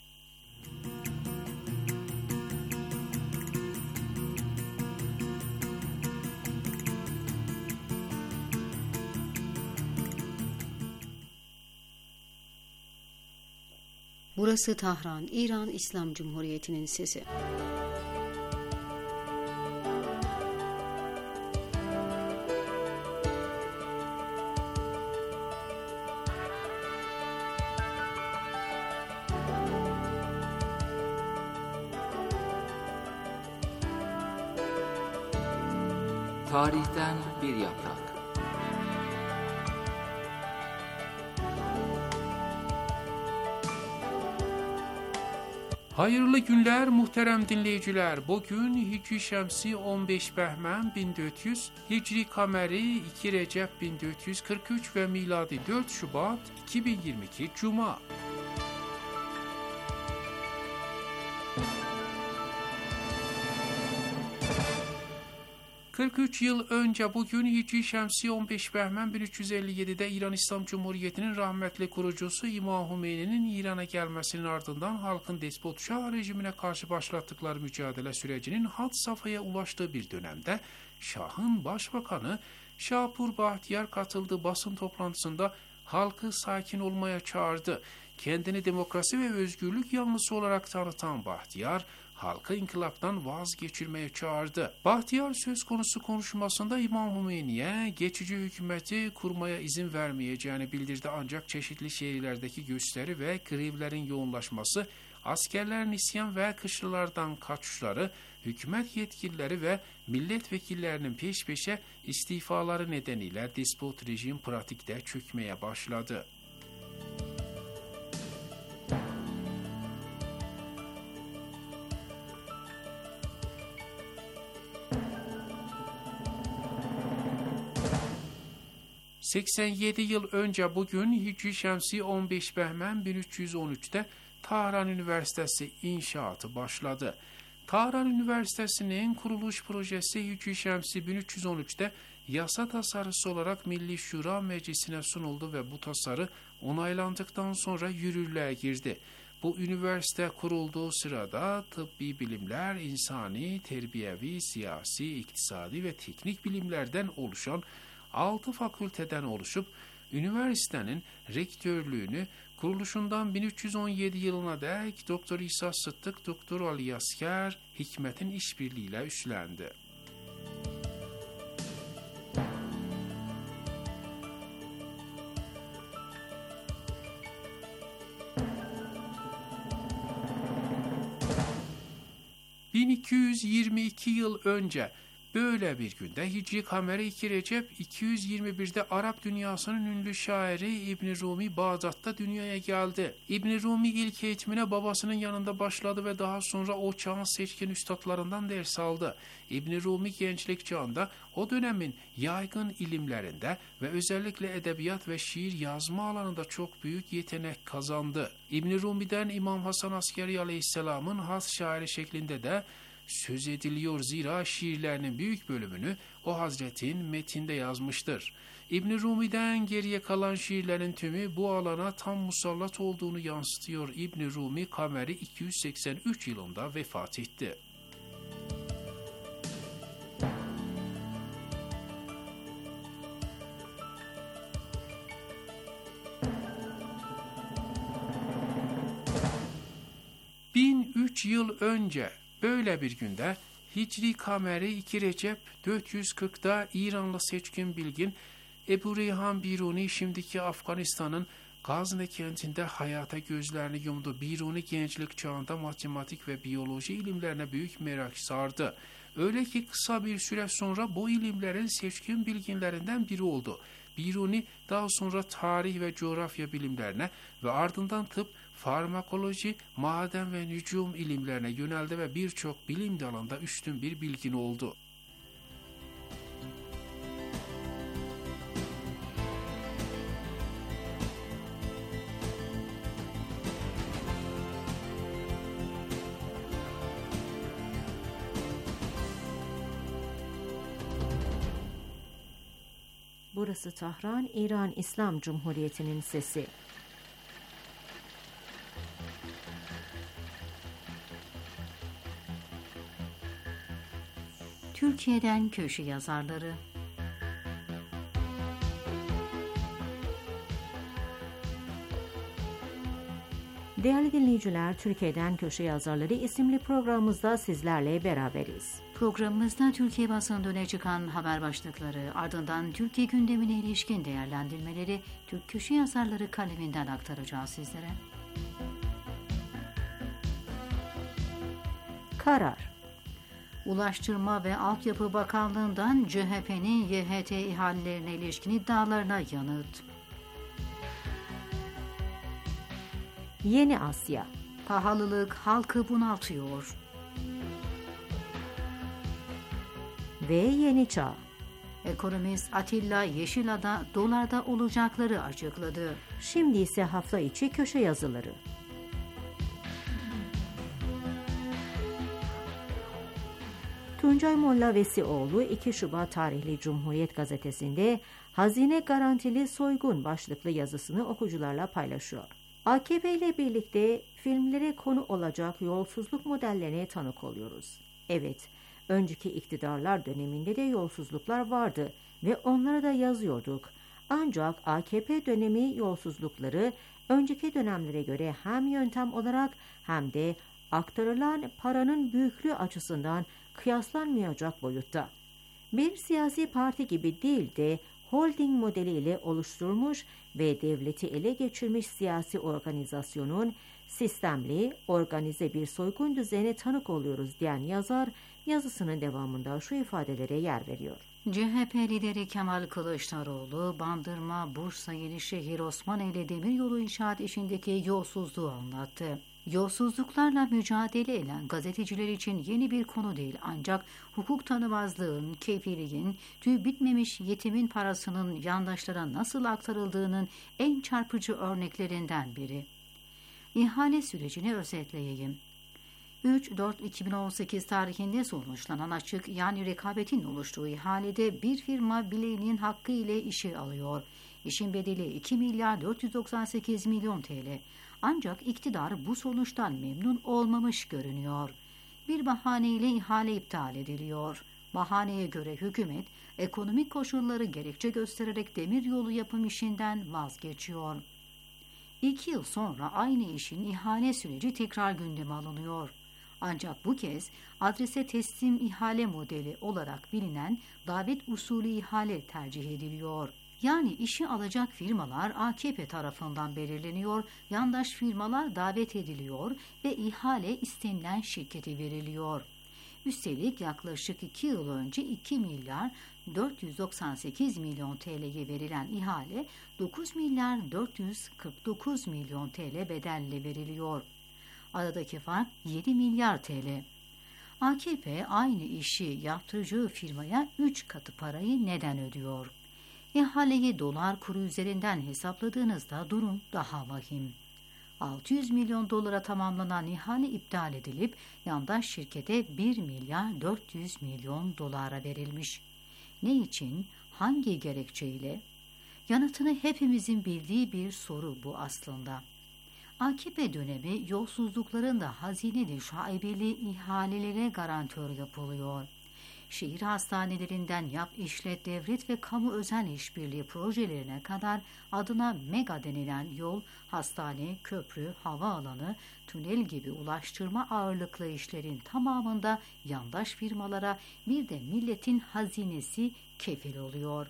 Burası Tahran, İran İslam Cumhuriyeti'nin sesi. Tarihten bir yaprak. Hayırlı günler muhterem dinleyiciler. Bugün Hicri Şemsi on beş Behmen bin dört yüz, Hicri Kameri iki Recep bin dört yüz kırk üç ve miladi dört Şubat iki bin yirmi iki Cuma. kırk üç yıl önce bugün Hicri Şemsi on beş Behmen bin üç yüz elli yedi'de İran İslam Cumhuriyeti'nin rahmetli kurucusu İmam Hümeyni'nin İran'a gelmesinin ardından halkın despot Şah rejimine karşı başlattıkları mücadele sürecinin had safhaya ulaştığı bir dönemde Şah'ın başbakanı Şapur Bahtiyar katıldığı basın toplantısında halkı sakin olmaya çağırdı. Kendini demokrasi ve özgürlük yanlısı olarak tanıtan Bahtiyar, halkı inkılaptan vazgeçirmeye çağırdı. Bahtiyar söz konusu konuşmasında İmam Hümeyni'ye geçici hükümeti kurmaya izin vermeyeceğini bildirdi, ancak çeşitli şehirlerdeki gösteri ve grevlerin yoğunlaşması, askerlerin isyan ve kışlalardan kaçışları, hükümet yetkilileri ve milletvekillerinin peş peşe istifaları nedeniyle despot rejim pratikte çökmeye başladı. seksen yedi yıl önce bugün Hicri Şemsi on beş Behmen bin üç yüz on üç'te Tahran Üniversitesi inşaatı başladı. Tahran Üniversitesi'nin kuruluş projesi Hicri Şemsi bin üç yüz on üç'te yasa tasarısı olarak Milli Şura Meclisi'ne sunuldu ve bu tasarı onaylandıktan sonra yürürlüğe girdi. Bu üniversite kurulduğu sırada tıbbi bilimler, insani, terbiyevi, siyasi, iktisadi ve teknik bilimlerden oluşan altı fakülteden oluşup üniversitenin rektörlüğünü kuruluşundan bin üç yüz on yedi yılına dek Doktor İsa Sıddık, Doktor Ali Asker Hikmet'in işbirliğiyle üstlendi. bin iki yüz yirmi iki yıl önce böyle bir günde Hicri Kameri iki Recep iki yüz yirmi bir'de Arap dünyasının ünlü şairi İbn Rumi Bağdat'ta dünyaya geldi. İbn Rumi ilk eğitimine babasının yanında başladı ve daha sonra o çağın seçkin üstadlarından ders aldı. İbn Rumi gençlik çağında o dönemin yaygın ilimlerinde ve özellikle edebiyat ve şiir yazma alanında çok büyük yetenek kazandı. İbn Rumi'den İmam Hasan Askeri Aleyhisselam'ın has şairi şeklinde de söz ediliyor, zira şiirlerinin büyük bölümünü o hazretin metinde yazmıştır. İbn Rumi'den geriye kalan şiirlerin tümü bu alana tam musallat olduğunu yansıtıyor. İbn Rumi Kameri iki yüz seksen üç yılında vefat etti. bin üç yıl önce böyle bir günde Hicri Kameri iki Recep dört yüz kırk'ta İranlı seçkin bilgin Ebu Reyhan Biruni şimdiki Afganistan'ın Gazne kentinde hayata gözlerini yumdu. Biruni gençlik çağında matematik ve biyoloji ilimlerine büyük merak sardı. Öyle ki kısa bir süre sonra bu ilimlerin seçkin bilginlerinden biri oldu. Biruni daha sonra tarih ve coğrafya bilimlerine ve ardından tıp, farmakoloji, maden ve nücum ilimlerine yöneldi ve birçok bilim dalında üstün bir bilgin oldu. Burası Tahran, İran İslam Cumhuriyeti'nin sesi. Türkiye'den köşe yazarları. Değerli dinleyiciler, Türkiye'den Köşe Yazarları isimli programımızda sizlerle beraberiz. Programımızda Türkiye basınında öne çıkan haber başlıkları, ardından Türkiye gündemine ilişkin değerlendirmeleri Türk köşe yazarları kaleminden aktaracağız sizlere. Karar. Ulaştırma ve Altyapı Bakanlığı'ndan C H P'nin Y H T ihalelerine ilişkin iddialarına yanıt. Yeni Asya. Pahalılık halkı bunaltıyor. Ve Yeni Çağ. Ekonomist Atilla Yeşilada dolarda olacakları açıkladı. Şimdi ise hafta içi köşe yazıları. Tuncay Molla Vesioğlu iki Şubat tarihli Cumhuriyet Gazetesi'nde Hazine Garantili Soygun başlıklı yazısını okuyucularla paylaşıyor. A K P ile birlikte filmlere konu olacak yolsuzluk modellerine tanık oluyoruz. Evet, önceki iktidarlar döneminde de yolsuzluklar vardı ve onları da yazıyorduk. Ancak A K P dönemi yolsuzlukları önceki dönemlere göre hem yöntem olarak hem de aktarılan paranın büyüklüğü açısından kıyaslanmayacak boyutta. Bir siyasi parti gibi değil de holding modeliyle oluşturulmuş ve devleti ele geçirmiş siyasi organizasyonun sistemli, organize bir soygun düzenine tanık oluyoruz diyen yazar, yazısının devamında şu ifadelere yer veriyor. C H P lideri Kemal Kılıçdaroğlu, Bandırma, Bursa, Yenişehir, Osmaneli demiryolu inşaat işindeki yolsuzluğu anlattı. Yolsuzluklarla mücadele eden gazeteciler için yeni bir konu değil, ancak hukuk tanımazlığın, kefilliğin, tüy bitmemiş yetimin parasının yandaşlara nasıl aktarıldığının en çarpıcı örneklerinden biri. İhale sürecini özetleyeyim. üç dört iki bin on sekiz tarihinde sonuçlanan açık, yani rekabetin oluştuğu ihalede bir firma bileğinin hakkı ile işi alıyor. İşin bedeli iki milyar dört yüz doksan sekiz milyon T L. Ancak iktidar bu sonuçtan memnun olmamış görünüyor. Bir bahaneyle ihale iptal ediliyor. Bahaneye göre hükümet, ekonomik koşulları gerekçe göstererek demiryolu yapım işinden vazgeçiyor. İki yıl sonra aynı işin ihale süreci tekrar gündeme alınıyor. Ancak bu kez adrese teslim ihale modeli olarak bilinen davet usulü ihale tercih ediliyor. Yani işi alacak firmalar A K P tarafından belirleniyor, yandaş firmalar davet ediliyor ve ihale istenilen şirkete veriliyor. Üstelik yaklaşık iki yıl önce iki milyar dört yüz doksan sekiz milyon T L'ye verilen ihale dokuz milyar dört yüz kırk dokuz milyon T L bedelle veriliyor. Aradaki fark yedi milyar T L. A K P aynı işi yaptıracağı firmaya üç katı parayı neden ödüyor? İhaleyi dolar kuru üzerinden hesapladığınızda durum daha vahim. altı yüz milyon dolara tamamlanan ihale iptal edilip yandaş şirkete bir milyar dört yüz milyon dolara verilmiş. Ne için, hangi gerekçeyle? Yanıtını hepimizin bildiği bir soru bu aslında. A K P dönemi yolsuzlukların da hazineli şaibeli ihalelere garantör yapılıyor. Şehir hastanelerinden yap işlet devlet ve kamu özel işbirliği projelerine kadar adına mega denilen yol, hastane, köprü, havaalanı, tünel gibi ulaştırma ağırlıklı işlerin tamamında yandaş firmalara bir de milletin hazinesi kefil oluyor.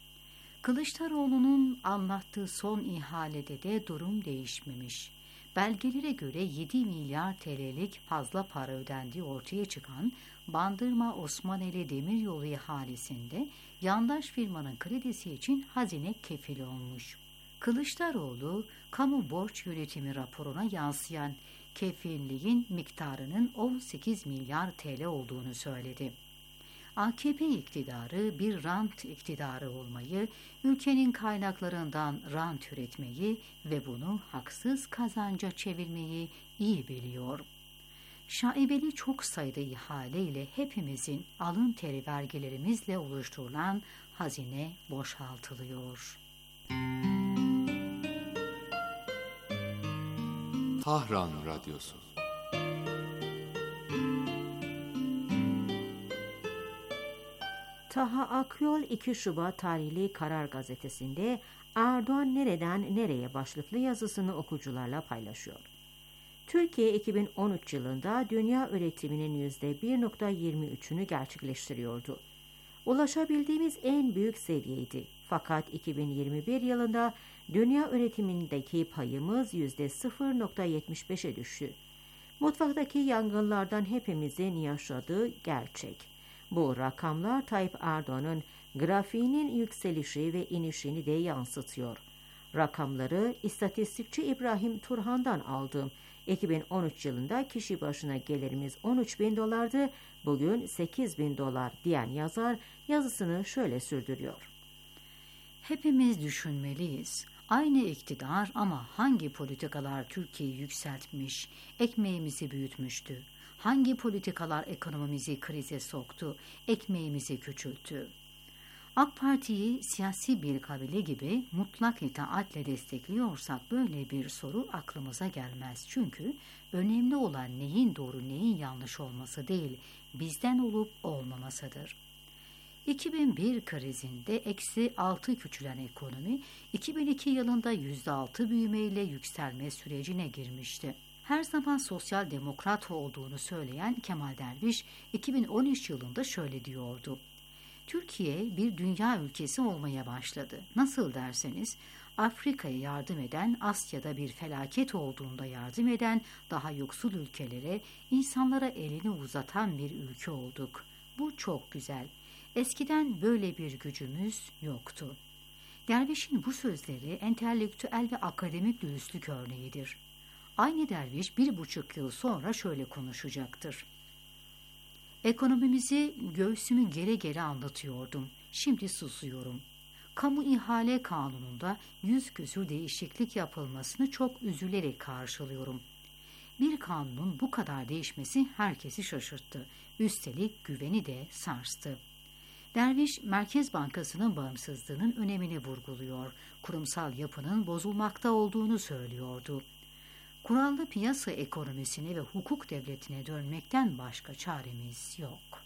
Kılıçdaroğlu'nun anlattığı son ihalede de durum değişmemiş. Belgelere göre yedi milyar T L'lik fazla para ödendiği ortaya çıkan Bandırma Osmaneli demiryolu ihalesinde yandaş firmanın kredisi için hazine kefil olmuş. Kılıçdaroğlu, kamu borç yönetimi raporuna yansıyan kefilliğin miktarının on sekiz milyar T L olduğunu söyledi. A K P iktidarı bir rant iktidarı olmayı, ülkenin kaynaklarından rant üretmeyi ve bunu haksız kazanca çevirmeyi iyi biliyor. Şaibeli çok sayıda ihale ile hepimizin alın teri vergilerimizle oluşturulan hazine boşaltılıyor. Tahran Radyosu. Taha Akyol iki Şubat tarihli Karar Gazetesi'nde Erdoğan nereden nereye başlıklı yazısını okuyucularla paylaşıyor. Türkiye iki bin on üç yılında dünya üretiminin yüzde bir virgül yirmi üçünü gerçekleştiriyordu. Ulaşabildiğimiz en büyük seviyeydi. Fakat iki bin yirmi bir yılında dünya üretimindeki payımız yüzde sıfır virgül yetmiş beşe düştü. Mutfaktaki yangınlardan hepimizin yaşadığı gerçek. Bu rakamlar Tayyip Erdoğan'ın grafiğinin yükselişi ve inişini de yansıtıyor. Rakamları istatistikçi İbrahim Turhan'dan aldım. iki bin on üç yılında kişi başına gelirimiz on üç bin dolardı, bugün sekiz bin dolar diyen yazar yazısını şöyle sürdürüyor. Hepimiz düşünmeliyiz. Aynı iktidar ama hangi politikalar Türkiye'yi yükseltmiş, ekmeğimizi büyütmüştü? Hangi politikalar ekonomimizi krize soktu, ekmeğimizi küçülttü? AK Parti'yi siyasi bir kabile gibi mutlak itaatle destekliyorsak böyle bir soru aklımıza gelmez. Çünkü önemli olan neyin doğru neyin yanlış olması değil, bizden olup olmamasıdır. iki bin bir krizinde eksi altı küçülen ekonomi iki bin iki yılında yüzde altı büyümeyle yükselme sürecine girmişti. Her zaman sosyal demokrat olduğunu söyleyen Kemal Derviş iki bin on üç yılında şöyle diyordu. Türkiye bir dünya ülkesi olmaya başladı. Nasıl derseniz Afrika'ya yardım eden, Asya'da bir felaket olduğunda yardım eden, daha yoksul ülkelere, insanlara elini uzatan bir ülke olduk. Bu çok güzel. Eskiden böyle bir gücümüz yoktu. Derviş'in bu sözleri entelektüel ve akademik dürüstlük örneğidir. Aynı Derviş bir buçuk yıl sonra şöyle konuşacaktır. Ekonomimizi göğsümü gere gere anlatıyordum. Şimdi susuyorum. Kamu ihale kanununda yüz küsur değişiklik yapılmasını çok üzülerek karşılıyorum. Bir kanunun bu kadar değişmesi herkesi şaşırttı. Üstelik güveni de sarstı. Derviş, Merkez Bankası'nın bağımsızlığının önemini vurguluyor, kurumsal yapının bozulmakta olduğunu söylüyordu. Kurallı piyasa ekonomisine ve hukuk devletine dönmekten başka çaremiz yok.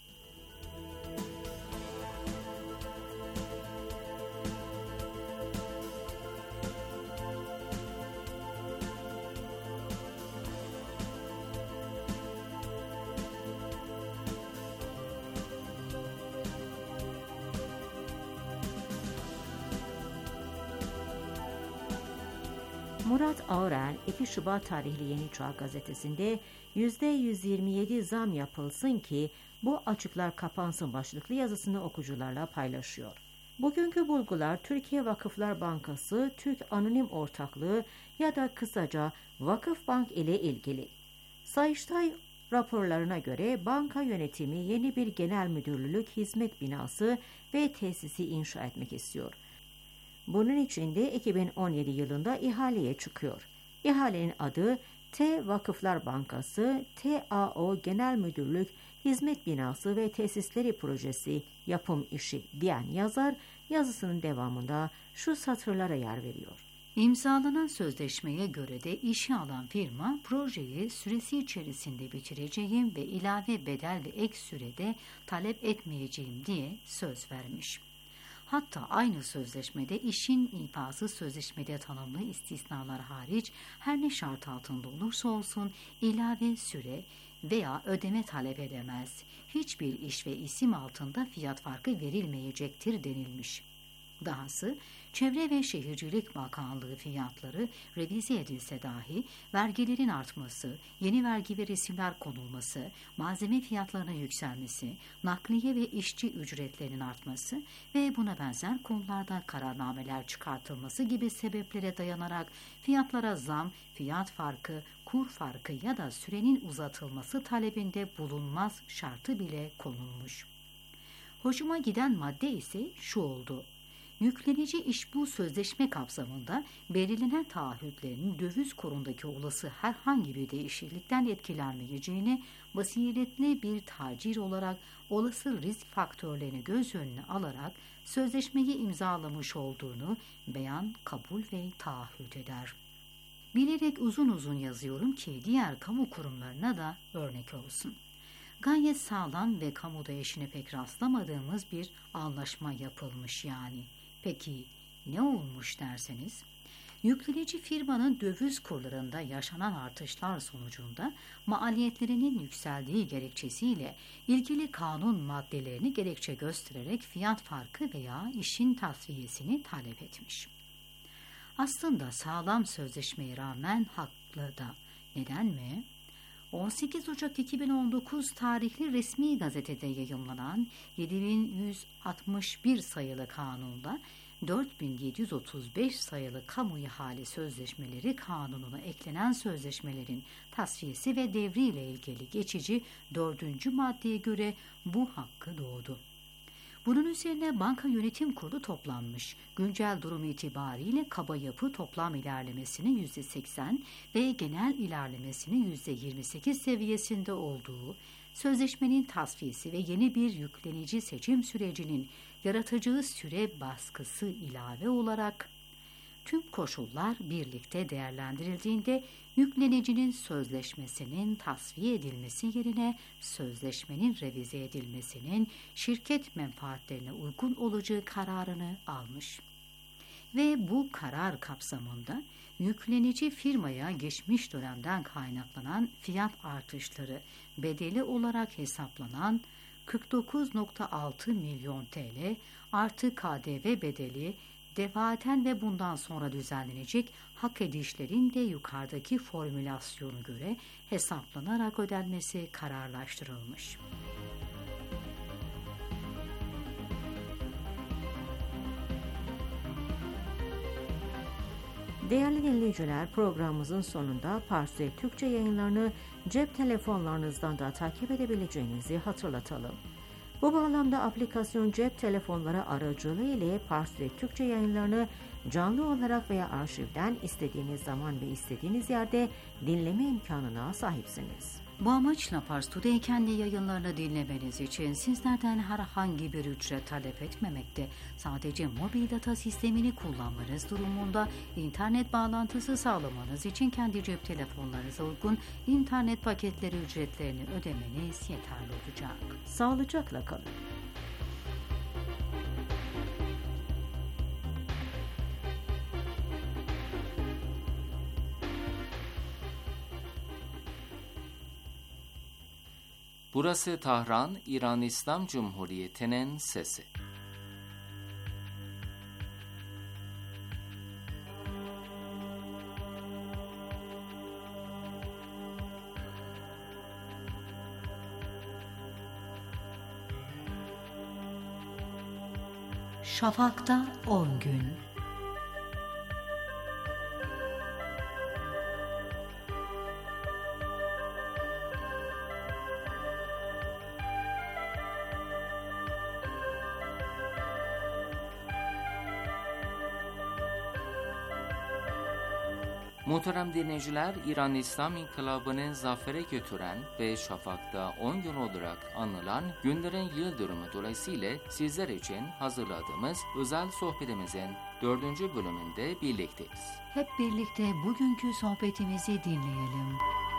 Murat Ağırel iki Şubat tarihli Yeni Çağ gazetesinde yüzde yüz yirmi yedi zam yapılsın ki bu açıklar kapansın başlıklı yazısını okuyucularla paylaşıyor. Bugünkü bulgular Türkiye Vakıflar Bankası, Türk Anonim Ortaklığı ya da kısaca Vakıfbank ile ilgili. Sayıştay raporlarına göre banka yönetimi yeni bir genel müdürlük hizmet binası ve tesisi inşa etmek istiyor. Bunun için de iki bin on yedi yılında ihaleye çıkıyor. İhalenin adı T Vakıflar Bankası, T A O Genel Müdürlük Hizmet Binası ve Tesisleri Projesi yapım işi diyen yazar yazısının devamında şu satırlara yer veriyor. İmzalanan sözleşmeye göre de işe alan firma projeyi süresi içerisinde bitireceğim ve ilave bedel ve ek sürede talep etmeyeceğim diye söz vermiş. Hatta aynı sözleşmede işin infazı sözleşmede tanımlı istisnalar hariç her ne şart altında olursa olsun ilave süre veya ödeme talep edemez. Hiçbir iş ve isim altında fiyat farkı verilmeyecektir denilmiş. Dahası Çevre ve Şehircilik Bakanlığı fiyatları revize edilse dahi vergilerin artması, yeni vergi ve resimler konulması, malzeme fiyatlarının yükselmesi, nakliye ve işçi ücretlerinin artması ve buna benzer konularda kararnameler çıkartılması gibi sebeplere dayanarak fiyatlara zam, fiyat farkı, kur farkı ya da sürenin uzatılması talebinde bulunmaz şartı bile konulmuş. Hoşuma giden madde ise şu oldu. Yüklenici iş bu sözleşme kapsamında belirlenen taahhütlerin döviz kurundaki olası herhangi bir değişiklikten etkilenmeyeceğini, basiretli bir tacir olarak olası risk faktörlerini göz önüne alarak sözleşmeyi imzalamış olduğunu beyan, kabul ve taahhüt eder. Bilerek uzun uzun yazıyorum ki diğer kamu kurumlarına da örnek olsun. Gayet sağlam ve kamuda eşine pek rastlamadığımız bir anlaşma yapılmış yani. Peki ne olmuş derseniz? Yüklenici firmanın döviz kurlarında yaşanan artışlar sonucunda maliyetlerinin yükseldiği gerekçesiyle ilgili kanun maddelerini gerekçe göstererek fiyat farkı veya işin tasfiyesini talep etmiş. Aslında sağlam sözleşmeye rağmen haklı da. Neden mi? on sekiz Ocak iki bin on dokuz tarihli resmi gazetede yayımlanan yedi bin yüz altmış bir sayılı kanunda dört bin yedi yüz otuz beş sayılı kamu ihale sözleşmeleri kanununa eklenen sözleşmelerin tasfiyesi ve devriyle ilgili geçici dördüncü maddeye göre bu hakkı doğdu. Bunun üzerine banka yönetim kurulu toplanmış. Güncel durum itibariyle kaba yapı toplam ilerlemesinin yüzde seksen ve genel ilerlemesinin yüzde yirmi sekiz seviyesinde olduğu, sözleşmenin tasfiyesi ve yeni bir yüklenici seçim sürecinin yaratacağı süre baskısı ilave olarak tüm koşullar birlikte değerlendirildiğinde yüklenicinin sözleşmesinin tasfiye edilmesi yerine sözleşmenin revize edilmesinin şirket menfaatlerine uygun olacağı kararını almış. Ve bu karar kapsamında yüklenici firmaya geçmiş dönemden kaynaklanan fiyat artışları bedeli olarak hesaplanan kırk dokuz virgül altı milyon T L artı K D V bedeli defaten ve bundan sonra düzenlenecek hak edişlerin de yukarıdaki formülasyonu göre hesaplanarak ödenmesi kararlaştırılmış. Değerli dinleyiciler, programımızın sonunda Parsi Türkçe yayınlarını cep telefonlarınızdan da takip edebileceğinizi hatırlatalım. Bu bağlamda aplikasyon cep telefonları aracılığı ile Parsi Türkçe yayınlarını canlı olarak veya arşivden istediğiniz zaman ve istediğiniz yerde dinleme imkanına sahipsiniz. Bu amaçla Pars Today kendi yayınlarını dinlemeniz için sizlerden herhangi bir ücret talep etmemekte. Sadece mobil data sistemini kullanmanız durumunda internet bağlantısı sağlamanız için kendi cep telefonlarınıza uygun internet paketleri ücretlerini ödemeniz yeterli olacak. Sağlıcakla kalın. Burası Tahran, İran İslam Cumhuriyeti'nin sesi. Şafak'ta on gün. Muhterem dinleyiciler, İran İslam İnkılabı'nı zafere götüren ve Şafak'ta on gün olarak anılan günlerin yıl dönümü dolayısıyla sizler için hazırladığımız özel sohbetimizin dördüncü bölümünde birlikteyiz. Hep birlikte bugünkü sohbetimizi dinleyelim.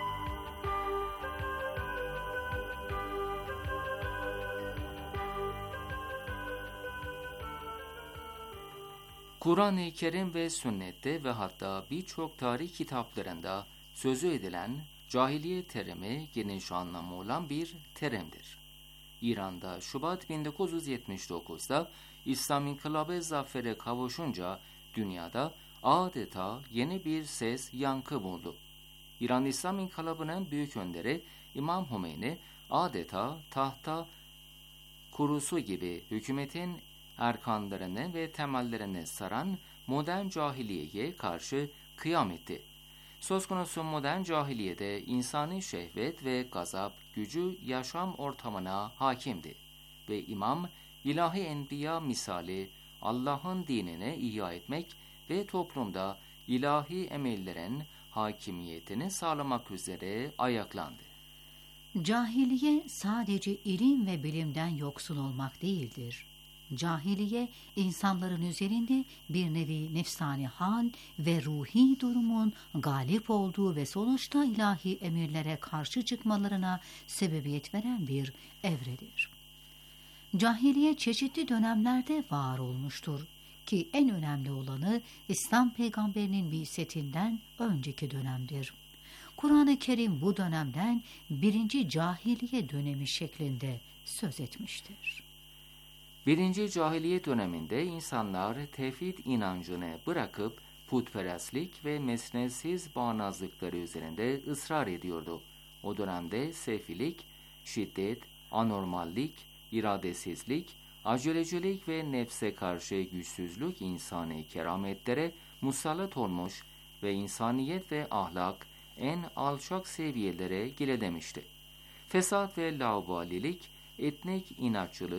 Kur'an-ı Kerim ve sünnette ve hatta birçok tarih kitaplarında sözü edilen cahiliye terimi geniş anlamı olan bir terimdir. İran'da Şubat bin dokuz yüz yetmiş dokuzda İslam İnkılabı zafere kavuşunca dünyada adeta yeni bir ses yankı buldu. İran İslam İnkılabı'nın büyük önderi İmam Hümeyni adeta tahta kurusu gibi hükümetin erkanlarını ve temellerini saran modern cahiliyeye karşı kıyam etti. Söz konusu modern cahiliyede insani şehvet ve gazap gücü yaşam ortamına hakimdi ve imam ilahi enbiya misali Allah'ın dinini ihya etmek ve toplumda ilahi emellerin hakimiyetini sağlamak üzere ayaklandı. Cahiliye sadece ilim ve bilimden yoksun olmak değildir. Cahiliye, insanların üzerinde bir nevi nefsani hal ve ruhi durumun galip olduğu ve sonuçta ilahi emirlere karşı çıkmalarına sebebiyet veren bir evredir. Cahiliye çeşitli dönemlerde var olmuştur ki en önemli olanı İslam peygamberinin bi'setinden önceki dönemdir. Kur'an-ı Kerim bu dönemden birinci cahiliye dönemi şeklinde söz etmiştir. Birinci cahiliye döneminde insanlar tevhid inancını bırakıp putperestlik ve mesnetsiz bağnazlıkları üzerinde ısrar ediyordu. O dönemde sefilik, şiddet, anormallik, iradesizlik, acelecilik ve nefse karşı güçsüzlük insani kerametlere musallat olmuş ve insaniyet ve ahlak en alçak seviyelere gerilemişti. Fesat ve laubalilik, etnik inatçılık,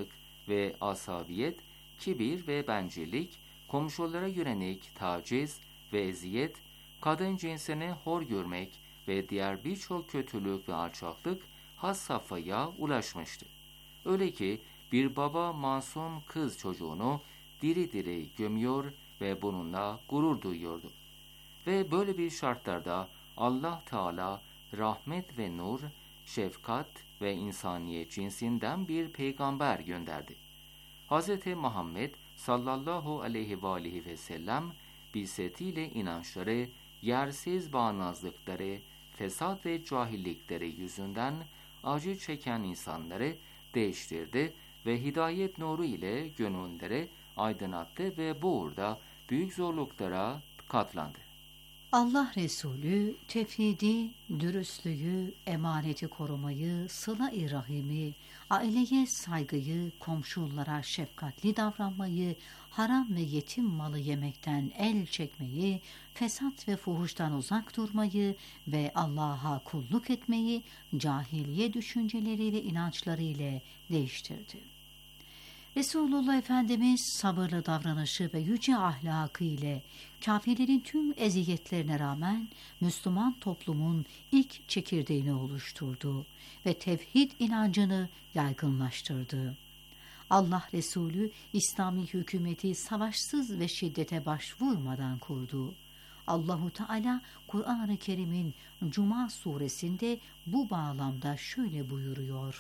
ve asabiyet, kibir ve bencillik, komşulara yönelik taciz ve eziyet, kadın cinsini hor görmek ve diğer birçok kötülük ve alçaklık had safhaya ulaşmıştı. Öyle ki bir baba masum kız çocuğunu diri diri gömüyor ve bununla gurur duyuyordu. Ve böyle bir şartlarda Allah Teala rahmet ve nur, şefkat ve insaniyet cinsinden bir peygamber gönderdi. Hz. Muhammed sallallahu aleyhi ve aleyhi ve sellem bilsetiyle inançları, yersiz bağnazlıkları, fesat ve cahillikleri yüzünden acı çeken insanları değiştirdi ve hidayet nuru ile gönülleri aydınlattı ve bu uğurda büyük zorluklara katlandı. Allah Resulü tevhidi, dürüstlüğü, emaneti korumayı, sıla-i rahimi, aileye saygıyı, komşulara şefkatli davranmayı, haram ve yetim malı yemekten el çekmeyi, fesat ve fuhuştan uzak durmayı ve Allah'a kulluk etmeyi cahiliye düşünceleriyle, inançlarıyla değiştirdi. Resulullah Efendimiz sabırlı davranışı ve yüce ahlakı ile kafirlerin tüm eziyetlerine rağmen Müslüman toplumun ilk çekirdeğini oluşturdu ve tevhid inancını yaygınlaştırdı. Allah Resulü İslami hükümeti savaşsız ve şiddete başvurmadan kurdu. Allahu Teala Kur'an-ı Kerim'in Cuma suresinde bu bağlamda şöyle buyuruyor.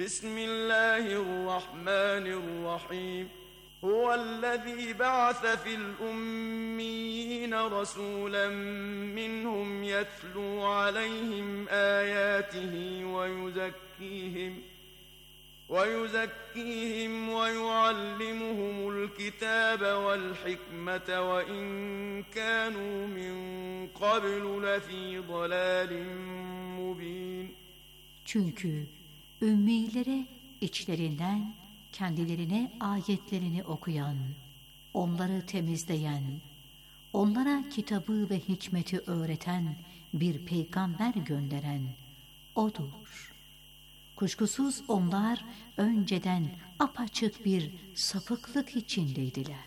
Bismillahirrahmanirrahim. Huvellezî ba'ase fil ummiyîne rasûlen minhum yetlû aleyhim âyâtihi ve yuzekkîhim وَيُزَكِّيهِمْ وَيُعَلِّمُهُمُ الْكِتَابَ وَالْحِكْمَةَ وَإِنْ كَانُوا مِنْ قَبْلُ لَفِي ضَلَالٍ مُبِينٍ. Çünkü ümmilere içlerinden kendilerine ayetlerini okuyan, onları temizleyen, onlara kitabı ve hikmeti öğreten bir peygamber gönderen O'dur. Kuşkusuz onlar önceden apaçık bir sapıklık içindeydiler.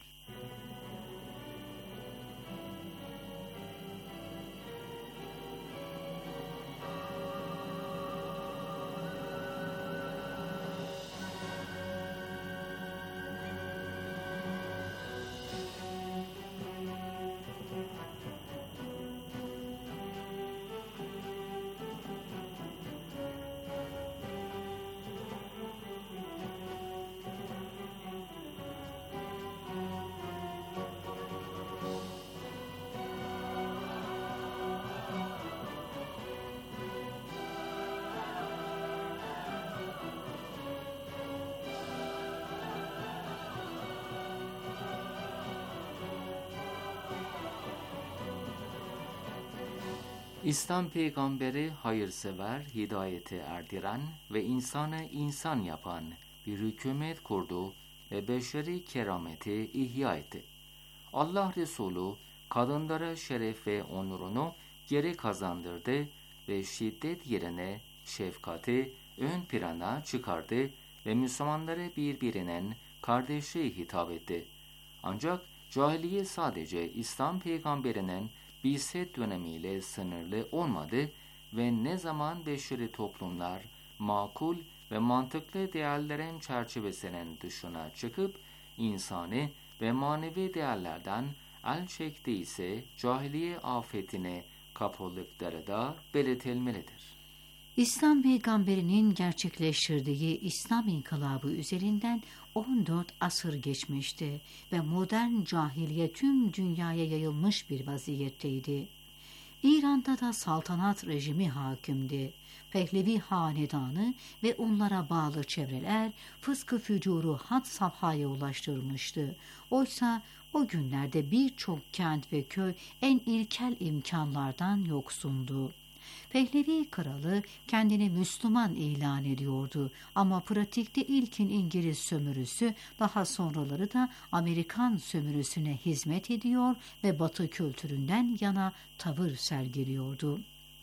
İslam peygamberi hayırsever, hidayete erdiren ve insanı insan yapan bir hükümet kurdu ve beşeri kerameti ihya etti. Allah Resulü kadınlara şeref ve onurunu geri kazandırdı ve şiddet yerine şefkati ön plana çıkardı ve Müslümanları birbirinin kardeşi hitap etti. Ancak cahiliye sadece İslam peygamberinin Bi'set dönemiyle sınırlı olmadı ve ne zaman beşeri toplumlar makul ve mantıklı değerlerin çerçevesinin dışına çıkıp insani ve manevi değerlerden el çektiyse cahiliye afetine kapıldıkları da belirtilmelidir. İslam peygamberinin gerçekleştirdiği İslam inkılabı üzerinden on dört asır geçmişti ve modern cahiliye tüm dünyaya yayılmış bir vaziyetteydi. İran'da da saltanat rejimi hakimdi. Pehlevi hanedanı ve onlara bağlı çevreler fıskı fücuru had safhaya ulaştırmıştı. Oysa o günlerde birçok kent ve köy en ilkel imkanlardan yoksundu. Pehlevi kralı kendini Müslüman ilan ediyordu ama pratikte ilkin İngiliz sömürüsü, daha sonraları da Amerikan sömürüsüne hizmet ediyor ve Batı kültüründen yana tavır sergiliyordu.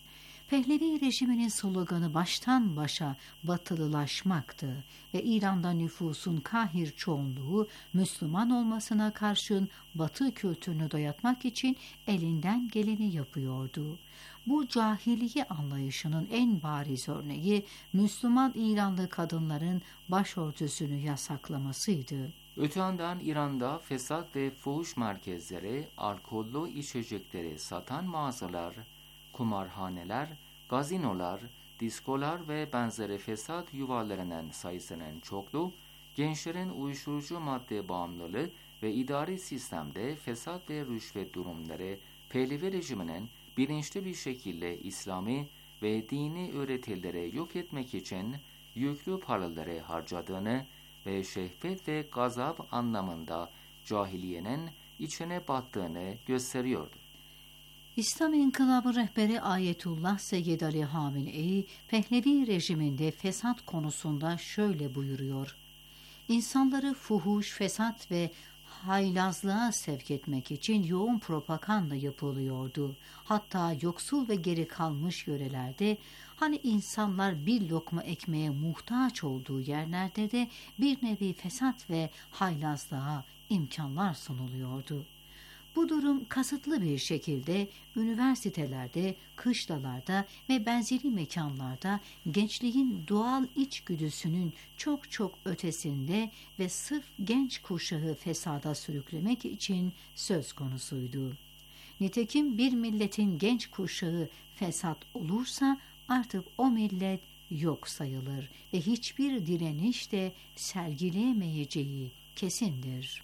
Pehlevi rejiminin sloganı baştan başa batılılaşmaktı ve İran'da nüfusun kahir çoğunluğu Müslüman olmasına karşın Batı kültürünü dayatmak için elinden geleni yapıyordu. Bu cahiliye anlayışının en bariz örneği Müslüman İranlı kadınların başörtüsünü yasaklamasıydı. Öte yandan İran'da fesat ve fuhuş merkezleri, alkollü içecekleri satan mağazalar, kumarhaneler, gazinolar, diskolar ve benzeri fesat yuvalarının sayısının çokluğu, gençlerin uyuşturucu madde bağımlılığı ve idari sistemde fesat ve rüşvet durumları Pehlevi rejiminin bilinçli bir şekilde İslami ve dini öğretileri yok etmek için yüklü paraları harcadığını ve şehvet ve gazap anlamında cahiliyenin içine battığını gösteriyordu. İslam İnkılabı rehberi Ayetullah Seyyed Ali Hamenei, Pehlevi rejiminde fesat konusunda şöyle buyuruyor. İnsanları fuhuş, fesat ve haylazlığa sevk etmek için yoğun propaganda yapılıyordu. Hatta yoksul ve geri kalmış yörelerde, hani insanlar bir lokma ekmeğe muhtaç olduğu yerlerde de bir nevi fesat ve haylazlığa imkanlar sunuluyordu. Bu durum kasıtlı bir şekilde üniversitelerde, kışlalarda ve benzeri mekanlarda gençliğin doğal içgüdüsünün çok çok ötesinde ve sırf genç kuşağı fesada sürüklemek için söz konusuydu. Nitekim bir milletin genç kuşağı fesat olursa artık o millet yok sayılır ve hiçbir direniş de sergileyemeyeceği kesindir.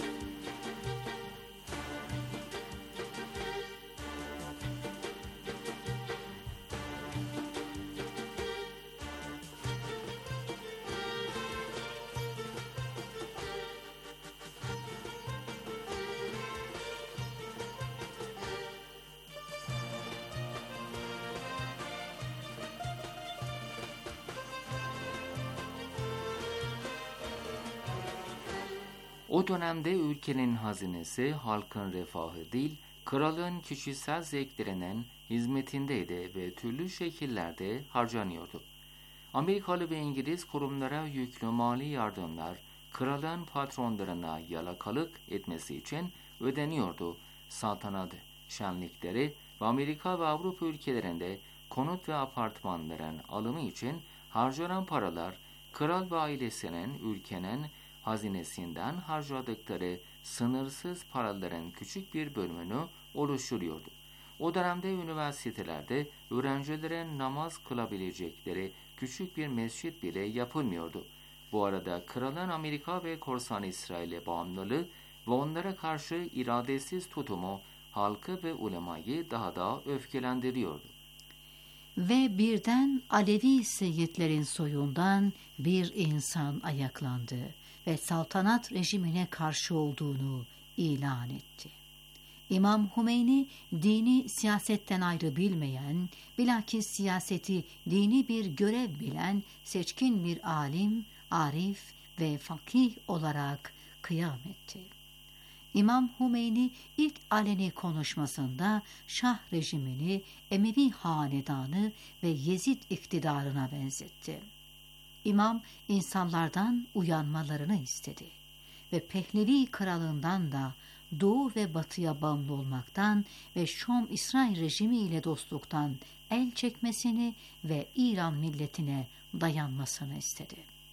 O dönemde ülkenin hazinesi halkın refahı değil, kralın kişisel zevklerinin hizmetindeydi ve türlü şekillerde harcanıyordu. Amerikalı ve İngiliz kurumlara yüklü mali yardımlar kralın patronlarına yalakalık etmesi için ödeniyordu. Saltanat şenlikleri ve Amerika ve Avrupa ülkelerinde konut ve apartmanların alımı için harcanan paralar kral ve ailesinin ülkenin hazinesinden harcadıkları sınırsız paraların küçük bir bölümünü oluşturuyordu. O dönemde üniversitelerde öğrencilerin namaz kılabilecekleri küçük bir mescit bile yapılmıyordu. Bu arada kralın Amerika ve korsan İsrail'e bağımlılığı ve onlara karşı iradesiz tutumu halkı ve ulemayı daha da öfkelendiriyordu. Ve birden Alevi seyyidlerin soyundan bir insan ayaklandı ve saltanat rejimine karşı olduğunu ilan etti. İmam Hümeyni dini siyasetten ayrı bilmeyen, bilakis siyaseti dini bir görev bilen seçkin bir alim, arif ve fakih olarak kıyam etti. İmam Hümeyni ilk aleni konuşmasında Şah rejimini Emevi hanedanı ve Yezid iktidarına benzetti. İmam insanlardan uyanmalarını istedi ve Pehlevi kralından da Doğu ve Batı'ya bağımlı olmaktan ve Şam İsrail rejimi ile dostluktan el çekmesini ve İran milletine dayanmasını istedi.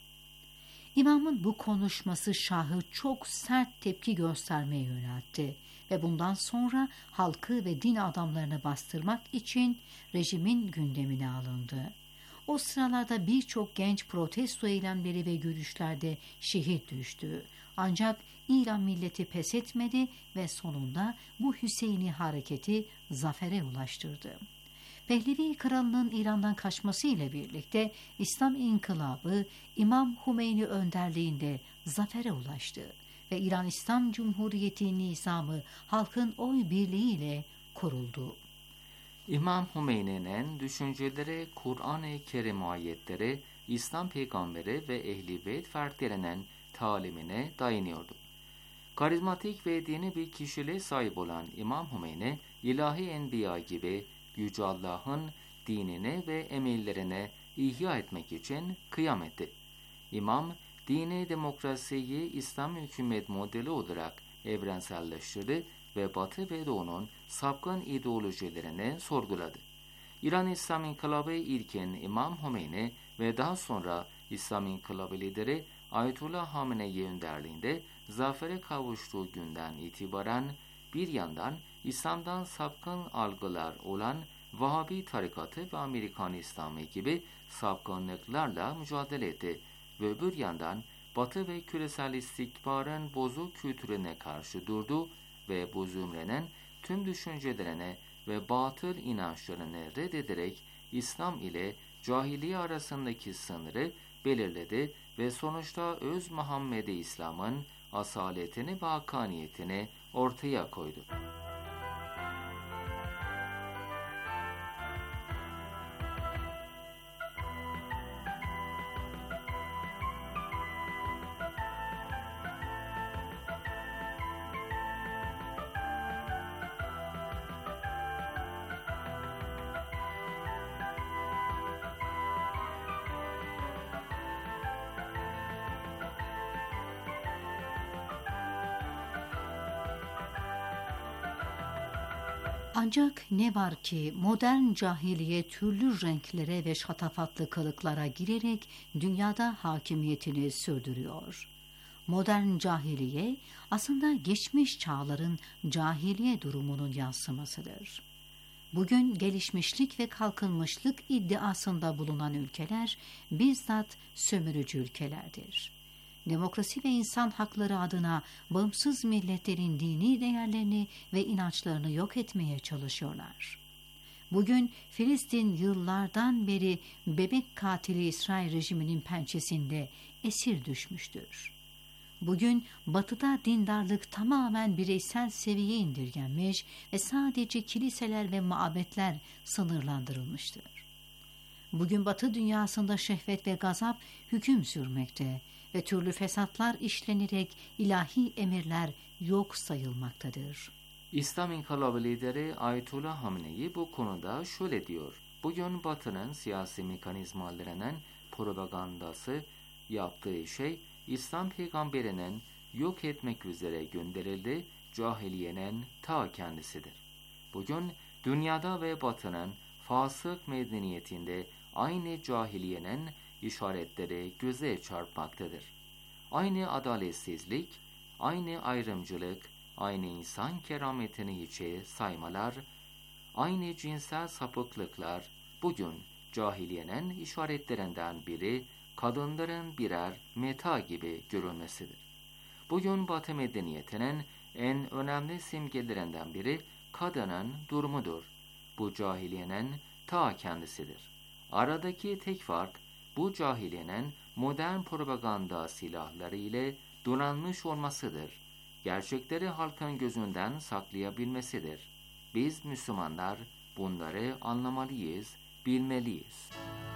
İmamın bu konuşması Şah'ı çok sert tepki göstermeye yöneltti ve bundan sonra halkı ve din adamlarını bastırmak için rejimin gündemine alındı. O sıralarda birçok genç protesto eylemleri ve görüşlerde şehit düştü. Ancak İran milleti pes etmedi ve sonunda bu Hüseyini hareketi zafere ulaştırdı. Pehlevi kralının İran'dan kaçması ile birlikte İslam İnkılabı İmam Hümeyni önderliğinde zafere ulaştı ve İran İslam Cumhuriyeti nizamı halkın oy birliğiyle kuruldu. İmam Hümeyni'nin düşünceleri, Kur'an-ı Kerim ayetleri, İslam peygamberi ve Ehl-i Beyt fertlerinin talimine dayanıyordu. Karizmatik ve dini bir kişiliğe sahip olan İmam Hümeyni, ilahi enbiya gibi Yüce Allah'ın dinini ve emellerine ihya etmek için kıyam etti. İmam, dini demokrasiyi İslam hükümet modeli olarak evrenselleştirdi ve Batı ve Doğu'nun sapkın ideolojilerini sorguladı. İran İslam İnkılabı ilkin İmam Hümeyni ve daha sonra İslam İnkılabı lideri Ayetullah Hamenei önderliğinde zafere kavuştuğu günden itibaren bir yandan İslam'dan sapkın algılar olan Vahabi tarikatı ve Amerikan İslamı gibi sapkınlıklarla mücadele etti ve öbür yandan Batı ve küresel istikbarın bozuk kültürüne karşı durdu ve bu zümrenin tüm düşüncelerine ve batıl inançlarını reddederek İslam ile cahiliye arasındaki sınırı belirledi ve sonuçta öz Muhammed-i İslam'ın asaletini ve hakkaniyetini ortaya koydu. Ancak ne var ki modern cahiliye türlü renklere ve şatafatlı kılıklara girerek dünyada hakimiyetini sürdürüyor. Modern cahiliye aslında geçmiş çağların cahiliye durumunun yansımasıdır. Bugün gelişmişlik ve kalkınmışlık iddiasında bulunan ülkeler bizzat sömürücü ülkelerdir. Demokrasi ve insan hakları adına bağımsız milletlerin dini değerlerini ve inançlarını yok etmeye çalışıyorlar. Bugün Filistin yıllardan beri bebek katili İsrail rejiminin pençesinde esir düşmüştür. Bugün Batı'da dindarlık tamamen bireysel seviyeye indirgenmiş ve sadece kiliseler ve mabetler sınırlandırılmıştır. Bugün Batı dünyasında şehvet ve gazap hüküm sürmekte ve türlü fesatlar işlenerek ilahi emirler yok sayılmaktadır. İslam İnkılabı lideri Ayetullah Hamenei bu konuda şöyle diyor: Bugün Batı'nın siyasi mekanizmalarının propagandası yaptığı şey, İslam peygamberinin yok etmek üzere gönderildiği cahiliyenin ta kendisidir. Bugün dünyada ve Batı'nın fasık medeniyetinde aynı cahiliyenin işaretleri göze çarpmaktadır. Aynı adaletsizlik, aynı ayrımcılık, aynı insan kerametini hiçe saymalar, aynı cinsel sapıklıklar bugün cahiliyenin işaretlerinden biri kadınların birer meta gibi görülmesidir. Bugün Batı medeniyetinin en önemli simgelerinden biri kadının durumudur. Bu cahiliyenin ta kendisidir. Aradaki tek fark, bu cahiliyenin modern propaganda silahları ile donanmış olmasıdır. Gerçekleri halkın gözünden saklayabilmesidir. Biz Müslümanlar bunları anlamalıyız, bilmeliyiz.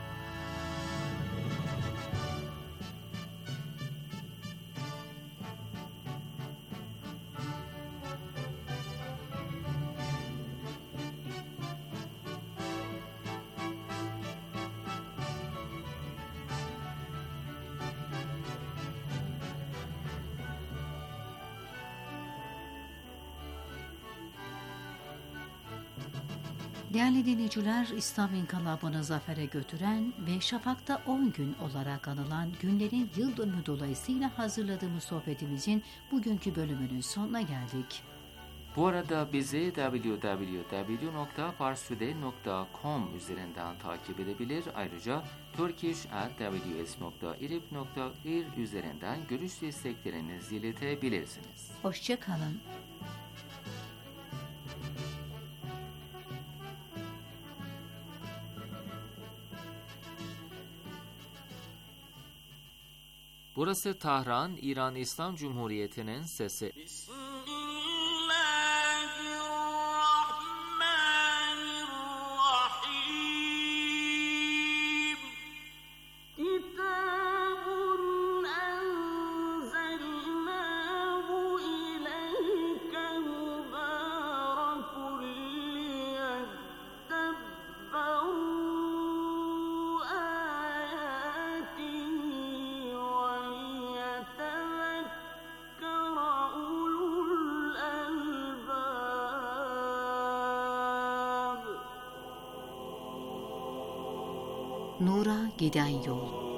Değerli dinleyiciler, İslam İnkılabı'nı zafere götüren ve Şafak'ta on gün olarak anılan günlerin yıl dönümü dolayısıyla hazırladığımız sohbetimizin bugünkü bölümünün sonuna geldik. Bu arada bizi double-u double-u double-u nokta parstoday nokta com üzerinden takip edebilir. Ayrıca turkish at w s nokta irib nokta ir üzerinden görüş desteklerinizi iletebilirsiniz. Hoşça kalın. Burası Tahran, İran İslam Cumhuriyeti'nin sesi. Oh Nura Giden Yol.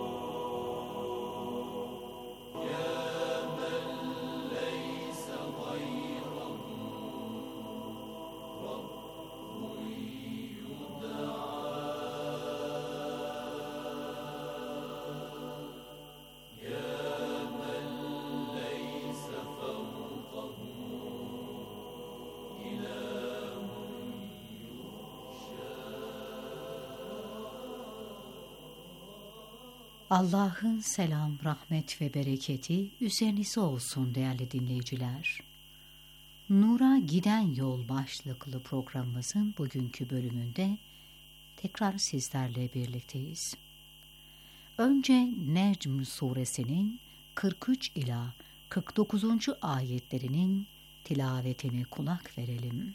Allah'ın selam, rahmet ve bereketi üzerinize olsun değerli dinleyiciler. Nur'a Giden Yol başlıklı programımızın bugünkü bölümünde tekrar sizlerle birlikteyiz. Önce Necm suresinin kırk üç ila kırk dokuzuncu ayetlerinin tilavetine kulak verelim.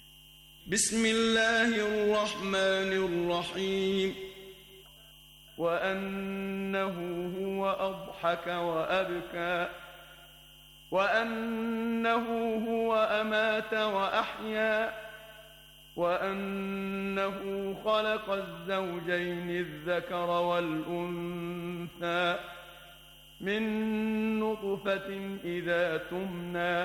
Bismillahirrahmanirrahim. وأنه هو أضحك وأبكى وأنه هو أمات وأحيا وأنه خلق الزوجين الذكر والأنثى من نطفة إذا تمنى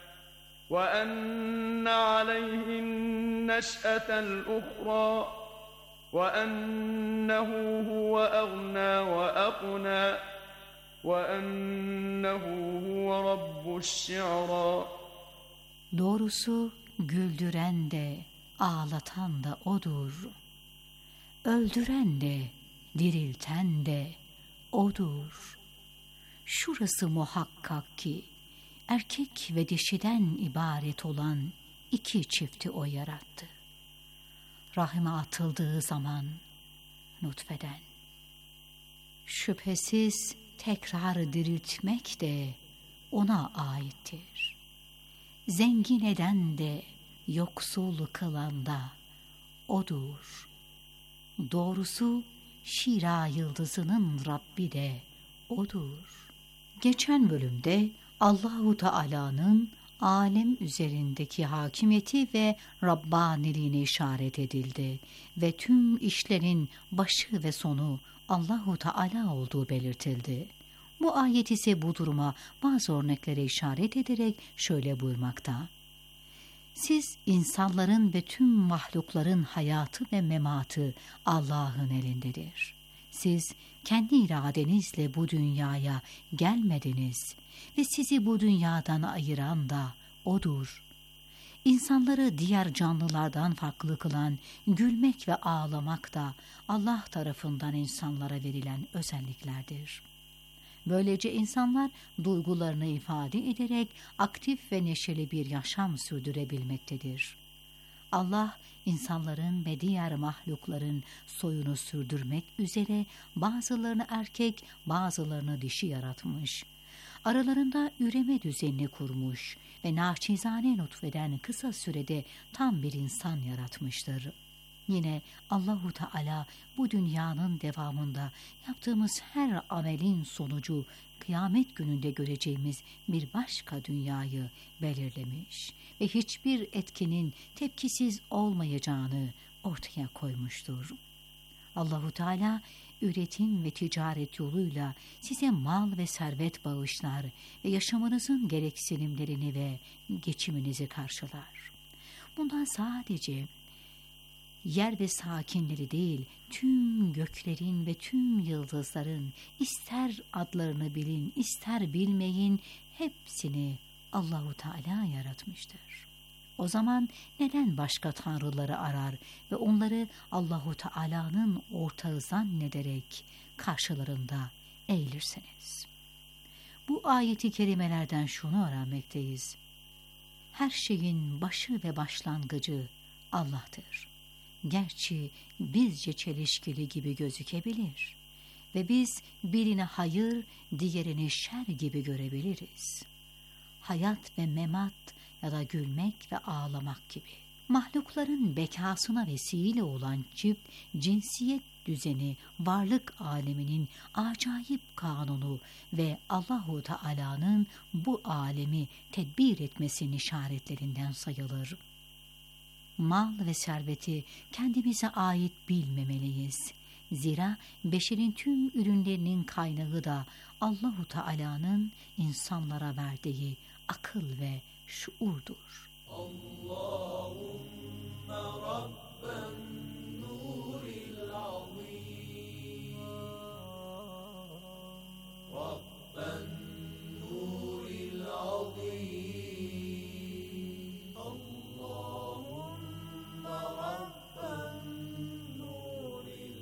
وأن عليه النشأة الأخرى وَأَنَّهُ هُوَ أَغْنَى وَأَقْنَى وَأَنَّهُ هُوَ رَبُّ الشِّعْرَى. Doğrusu güldüren de ağlatan da O'dur. Öldüren de dirilten de O'dur. Şurası muhakkak ki erkek ve dişiden ibaret olan iki çifti O yarattı. Rahime atıldığı zaman nutfeden. Şüphesiz tekrar diriltmek de O'na aittir. Zengin eden de yoksul kılan da O'dur. Doğrusu Şira yıldızının Rabbi de O'dur. Geçen bölümde Allahu Teala'nın alem üzerindeki hakimiyeti ve Rabbaniliğine işaret edildi ve tüm işlerin başı ve sonu Allahu Teala olduğu belirtildi. Bu ayet ise bu duruma bazı örneklere işaret ederek şöyle buyurmakta: Siz insanların ve tüm mahlukların hayatı ve mematı Allah'ın elindedir. Siz kendi iradenizle bu dünyaya gelmediniz ve sizi bu dünyadan ayıran da O'dur. İnsanları diğer canlılardan farklı kılan gülmek ve ağlamak da Allah tarafından insanlara verilen özelliklerdir. Böylece insanlar duygularını ifade ederek aktif ve neşeli bir yaşam sürdürebilmektedir. Allah, insanların ve diğer mahlukların soyunu sürdürmek üzere bazılarını erkek, bazılarını dişi yaratmış. Aralarında üreme düzenini kurmuş ve naçizane nutfeden kısa sürede tam bir insan yaratmıştır. Yine Allahu Teala bu dünyanın devamında yaptığımız her amelin sonucu kıyamet gününde göreceğimiz bir başka dünyayı belirlemiş ve hiçbir etkinin tepkisiz olmayacağını ortaya koymuştur. Allahu Teala üretim ve ticaret yoluyla size mal ve servet bağışlar ve yaşamınızın gereksinimlerini ve geçiminizi karşılar. Bundan sadece yer ve sakinleri değil, tüm göklerin ve tüm yıldızların, ister adlarını bilin, ister bilmeyin, hepsini Allahu Teala yaratmıştır. O zaman neden başka tanrıları arar ve onları Allahu Teala'nın ortağı zannederek karşılarında eğilirsiniz? Bu ayeti kerimelerden şunu öğrenmekteyiz: her şeyin başı ve başlangıcı Allah'tır. Gerçi bizce çelişkili gibi gözükebilir ve biz birine hayır, diğerini şer gibi görebiliriz. Hayat ve memat ya da gülmek ve ağlamak gibi. Mahlukların bekasına vesile olan çift cinsiyet düzeni, varlık aleminin acayip kanunu ve Allahu Teala'nın bu alemi tedbir etmesinin işaretlerinden sayılır. Mal ve serveti kendimize ait bilmemeliyiz. Zira beşerin tüm ürünlerinin kaynağı da Allahu Teala'nın insanlara verdiği akıl ve şuurdur. Allahümme Rabben nuril azim Rabben nuril azim Allahümme Rabben nuril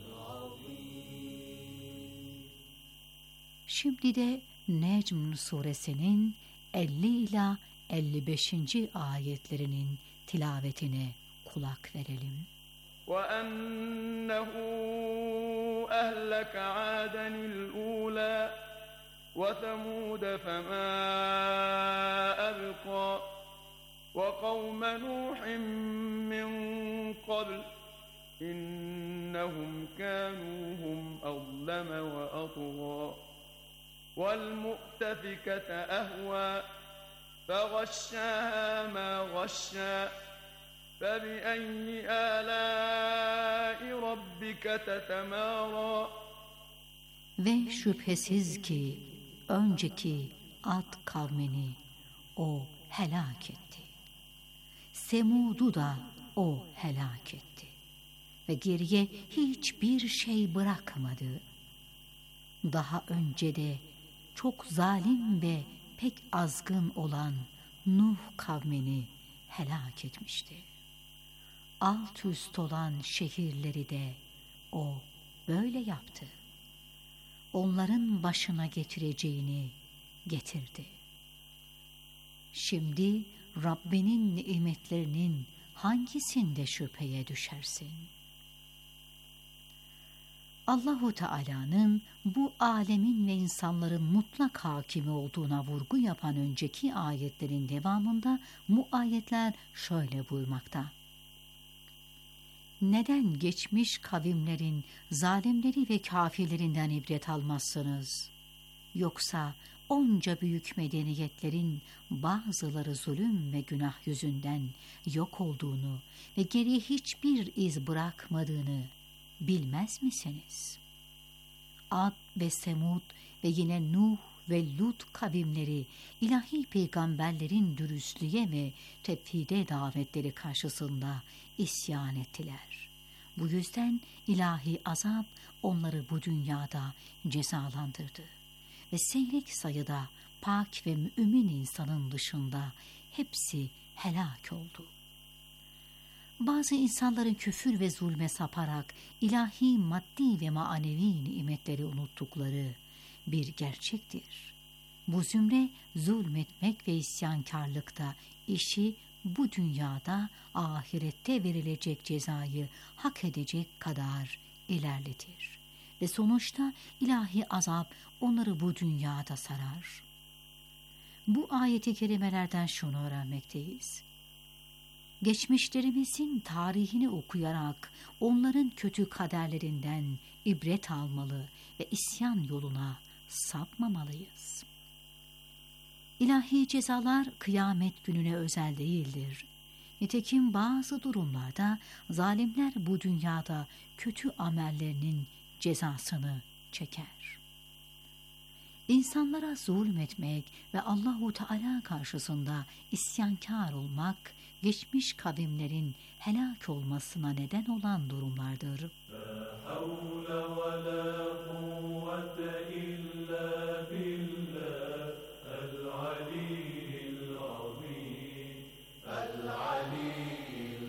azim. Şimdi de Necm suresinin elli ila elli beşinci ayetlerinin tilavetine kulak verelim. وَأَنَّهُ أَهْلَكَ عَادًا الْأُولَى وَثَمُودَ فَمَا أَبْقَى وَقَوْمَ نُوحٍ مِّن قَبْلُ إِنَّهُمْ كَانُوا هُمْ أَظْلَمَ وَأَطْغَى وَالْمُؤْتَفِكَةَ أَهْوَى فَغَشَّاهَا مَا غَشَّى فَبِأَيِّ آلَاءِ رَبِّكَ تَتَمَارَى. Ve şüphesiz ki önceki Ad kavmini o helak etti. Semud'u da o helak etti. Ve geriye hiçbir şey bırakmadı. Daha önce de çok zalim ve pek azgın olan Nuh kavmini helak etmişti. Alt üst olan şehirleri de o böyle yaptı. Onların başına getireceğini getirdi. Şimdi Rabbinin nimetlerinin hangisinde şüpheye düşersin? Allahu Teala'nın bu alemin ve insanların mutlak hakimi olduğuna vurgu yapan önceki ayetlerin devamında bu ayetler şöyle buyurmakta. Neden geçmiş kavimlerin zalimleri ve kafirlerinden ibret almazsınız? Yoksa onca büyük medeniyetlerin bazıları zulüm ve günah yüzünden yok olduğunu ve geriye hiçbir iz bırakmadığını bilmez misiniz? Ad ve Semud ve yine Nuh ve Lut kavimleri ilahi peygamberlerin dürüstlüğe ve tevhide davetleri karşısında isyan ettiler. Bu yüzden ilahi azap onları bu dünyada cezalandırdı ve seyrek sayıda pak ve mümin insanın dışında hepsi helak oldu. Bazı insanların küfür ve zulme saparak ilahi maddi ve manevi nimetleri unuttukları bir gerçektir. Bu zümre zulmetmek ve isyankarlıkta işi bu dünyada ahirette verilecek cezayı hak edecek kadar ilerletir. Ve sonuçta ilahi azap onları bu dünyada sarar. Bu ayeti kerimelerden şunu öğrenmekteyiz. Geçmişlerimizin tarihini okuyarak onların kötü kaderlerinden ibret almalı ve isyan yoluna sapmamalıyız. İlahi cezalar kıyamet gününe özel değildir. Nitekim bazı durumlarda zalimler bu dünyada kötü amellerinin cezasını çeker. İnsanlara zulmetmek ve Allahu Teala karşısında isyankar olmak, geçmiş kavimlerin helak olmasına neden olan durumlardır. La havle ve la kuvvete illa billah el-aliyyil azim el-aliyyil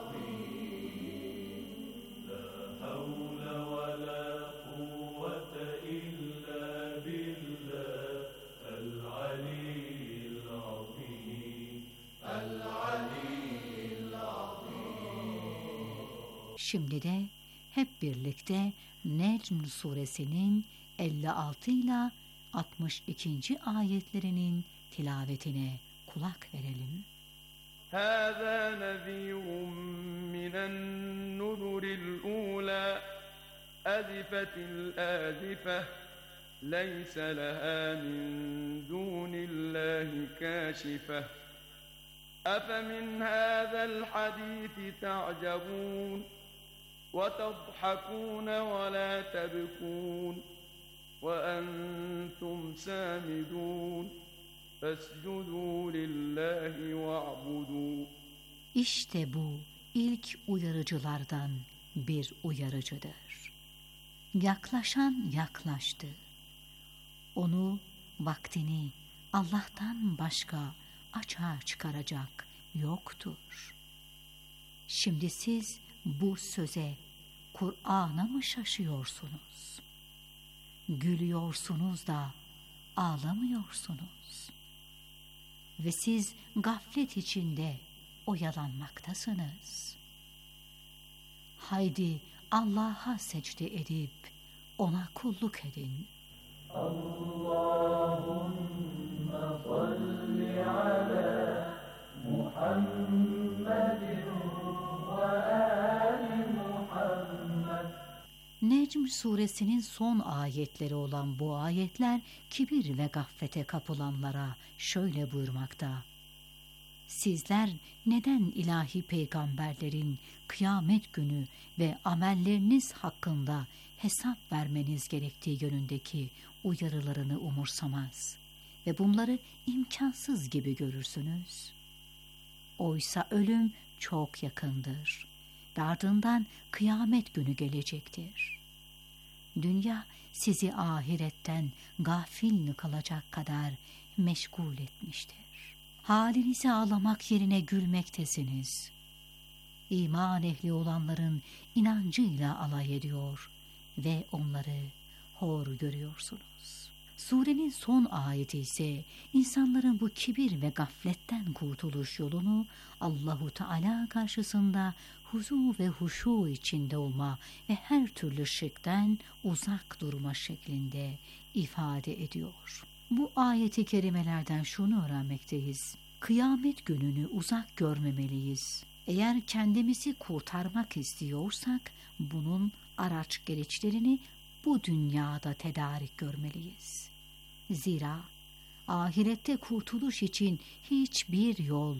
azim La havle ve la kuvvete illa billah el-aliyyil azim el-aliyyil azim. Şimdi de hep birlikte Necm suresinin elli altı ile altmış ikinci ayetlerinin tilavetine kulak verelim. هذا نذير من النذر الأولى أزفت الآزفة ليس لها من دون الله كاشفة أفمن هذا الحديث تعجبون وَتَضْحَكُونَ وَلَا تَبْكُونَ وَأَنْتُمْ سَامِدُونَ فَاسْجُدُوا لِلَّهِ وَاعْبُدُوا. İşte bu ilk uyarıcılardan bir uyarıcıdır. Yaklaşan yaklaştı. Onu, vaktini Allah'tan başka açığa çıkaracak yoktur. Şimdi siz bu söze, Kur'an'a mı şaşıyorsunuz? Gülüyorsunuz da ağlamıyorsunuz. Ve siz gaflet içinde oyalanmaktasınız. Haydi Allah'a secde edip ona kulluk edin. Allahümme salli ala Muhammedin ve ali Muhammed. Necm suresinin son ayetleri olan bu ayetler kibir ve gaflete kapılanlara şöyle buyurmakta: Sizler neden ilahi peygamberlerin kıyamet günü ve amelleriniz hakkında hesap vermeniz gerektiği yönündeki uyarılarını umursamaz ve bunları imkansız gibi görürsünüz? Oysa ölüm çok yakındır ve ardından kıyamet günü gelecektir. Dünya sizi ahiretten gafil kalacak kadar meşgul etmiştir. Halinizi ağlamak yerine gülmektesiniz. İman ehli olanların inancıyla alay ediyor ve onları hor görüyorsunuz. Surenin son ayeti ise insanların bu kibir ve gafletten kurtuluş yolunu Allahu Teala karşısında huzu ve huşu içinde olma ve her türlü şirkten uzak durma şeklinde ifade ediyor. Bu ayeti kerimelerden şunu öğrenmekteyiz: kıyamet gününü uzak görmemeliyiz. Eğer kendimizi kurtarmak istiyorsak bunun araç gereçlerini bu dünyada tedarik görmeliyiz. Zira ahirette kurtuluş için hiçbir yol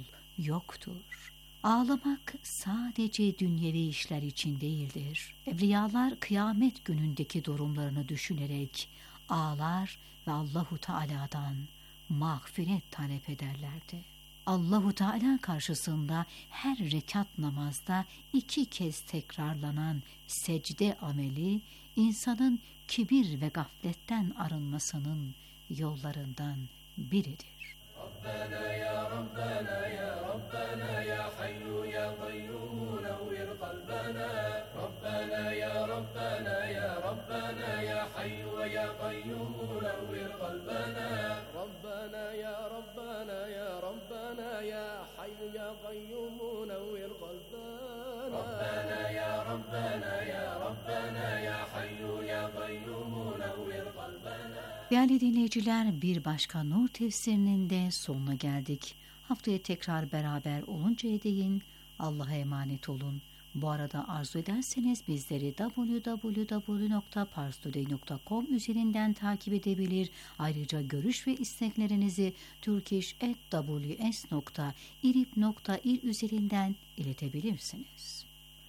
yoktur. Ağlamak sadece dünyevi işler için değildir. Evliyalar kıyamet günündeki durumlarını düşünerek ağlar ve Allahu Teala'dan mağfiret talep ederlerdi. Allahu Teala karşısında her rekat namazda iki kez tekrarlanan secde ameli insanın kibir ve gafletten arınmasının yollarından biridir. Rabbena ya Rabbena ya Rabbena ya Hayyu ya Kayyum nevvir kalbena. Rabbena ya Rabbena ya Rabbena ya Hayyu ya Kayyum nevvir kalbena. Rabbena ya Rabbena ya Rabbena ya Hayyu ya Kayyum nevvir kalbena. Rabbena ya Rabbena ya Rabbena ya Hayyu ya Kayyum nevvir kalbena. Değerli dinleyiciler, bir başka Nur tefsirinin de sonuna geldik. Haftaya tekrar beraber oluncaya değin Allah'a emanet olun. Bu arada arzu ederseniz bizleri double-u double-u double-u nokta pars today nokta com üzerinden takip edebilir. Ayrıca görüş ve isteklerinizi turkish at w s nokta irib nokta ir üzerinden iletebilirsiniz.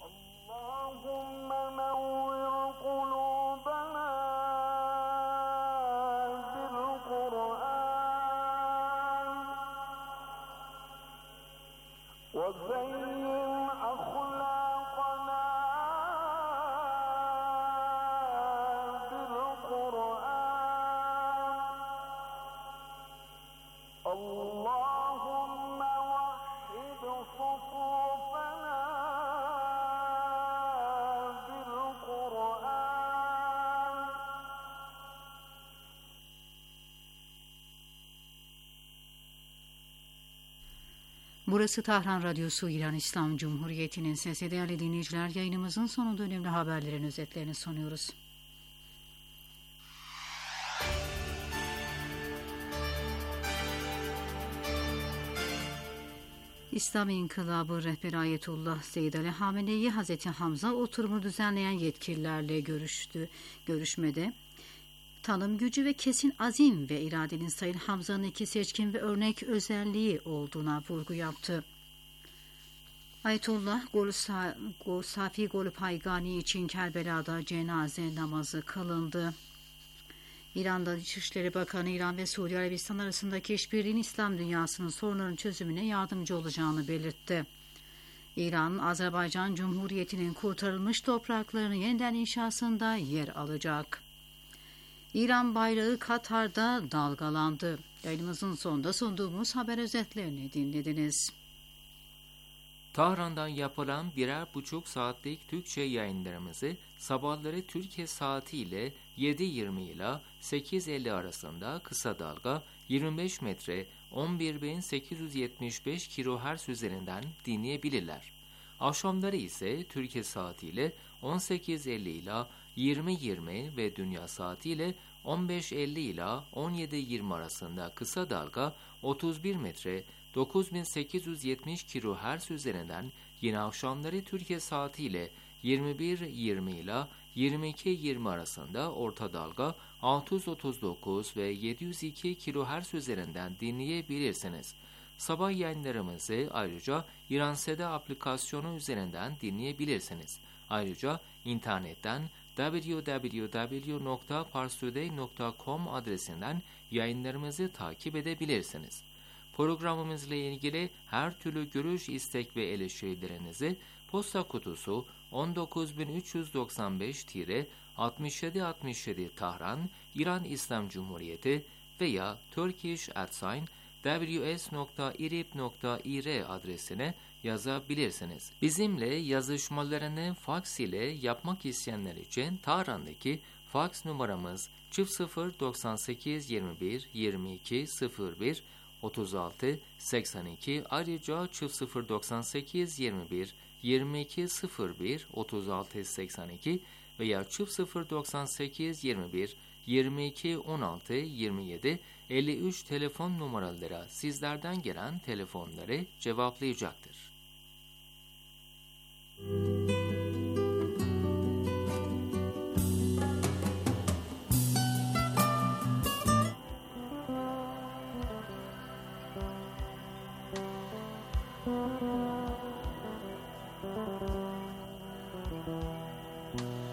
Allahümme nevvir kulubena bil Kur'an ve zeyyin ahlakana bil Kur'an. Allahümme vahhid sufufena bil Kur'an. Burası Tahran Radyosu, İran İslam Cumhuriyeti'nin sesi. Değerli dinleyiciler, yayınımızın sonunda önemli haberlerin özetlerini sunuyoruz. İslam İnkılabı rehberi Ayetullah Seyyid Ali Hamenei, Hazreti Hamza oturumu düzenleyen yetkililerle görüştü. Görüşmede tanım gücü ve kesin azim ve iradenin Sayın Hamza'nın iki seçkin ve örnek özelliği olduğuna vurgu yaptı. Ayetullah Golsa, Safi Golpaygani için Kerbela'da cenaze namazı kılındı. İran'da Dışişleri Bakanı İran ve Suudi Arabistan arasındaki işbirliğinin İslam dünyasının sorunların çözümüne yardımcı olacağını belirtti. İran, Azerbaycan Cumhuriyeti'nin kurtarılmış topraklarının yeniden inşasında yer alacak. İran bayrağı Katar'da dalgalandı. Yayınımızın sonunda sunduğumuz haber özetlerini dinlediniz. Tahran'dan yapılan birer buçuk saatlik Türkçe yayınlarımızı sabahları Türkiye saatiyle yedi yirmi ile sekiz elli arasında kısa dalga yirmi beş metre on bir bin sekiz yüz yetmiş beş kilohertz üzerinden dinleyebilirler. Akşamları ise Türkiye saatiyle on sekiz elli ile yirmi yirmi ve dünya saatiyle on beş elli ile on yedi yirmi arasında kısa dalga otuz bir metre dokuz bin sekiz yüz yetmiş kilohertz üzerinden, yine akşamları Türkiye saatiyle yirmi bir yirmi ile yirmi iki yirmi arasında orta dalga altı yüz otuz dokuz ve yedi yüz iki kilohertz üzerinden dinleyebilirsiniz. Sabah yayınlarımızı ayrıca İranseda aplikasyonu üzerinden dinleyebilirsiniz. Ayrıca internetten double-u double-u double-u nokta parstoday nokta com adresinden yayınlarımızı takip edebilirsiniz. Programımızla ilgili her türlü görüş, istek ve eleştirilerinizi posta kutusu on dokuz bin üç yüz doksan beş altmış yedi altmış yedi Tahran, İran İslam Cumhuriyeti veya turkish at sign w s nokta irib nokta ir adresine yazabilirsiniz. Bizimle yazışmalarını faks ile yapmak isteyenler için Tahran'daki faks numaramız sıfır doksan sekiz yirmi bir yirmi iki sıfır bir otuz altı seksen iki, ayrıca sıfır doksan sekiz yirmi bir yirmi iki sıfır bir otuz altı seksen iki veya sıfır doksan sekiz yirmi bir yirmi iki on altı yirmi yedi elli üç telefon numaralara sizlerden gelen telefonları cevaplayacaktır. Thank you.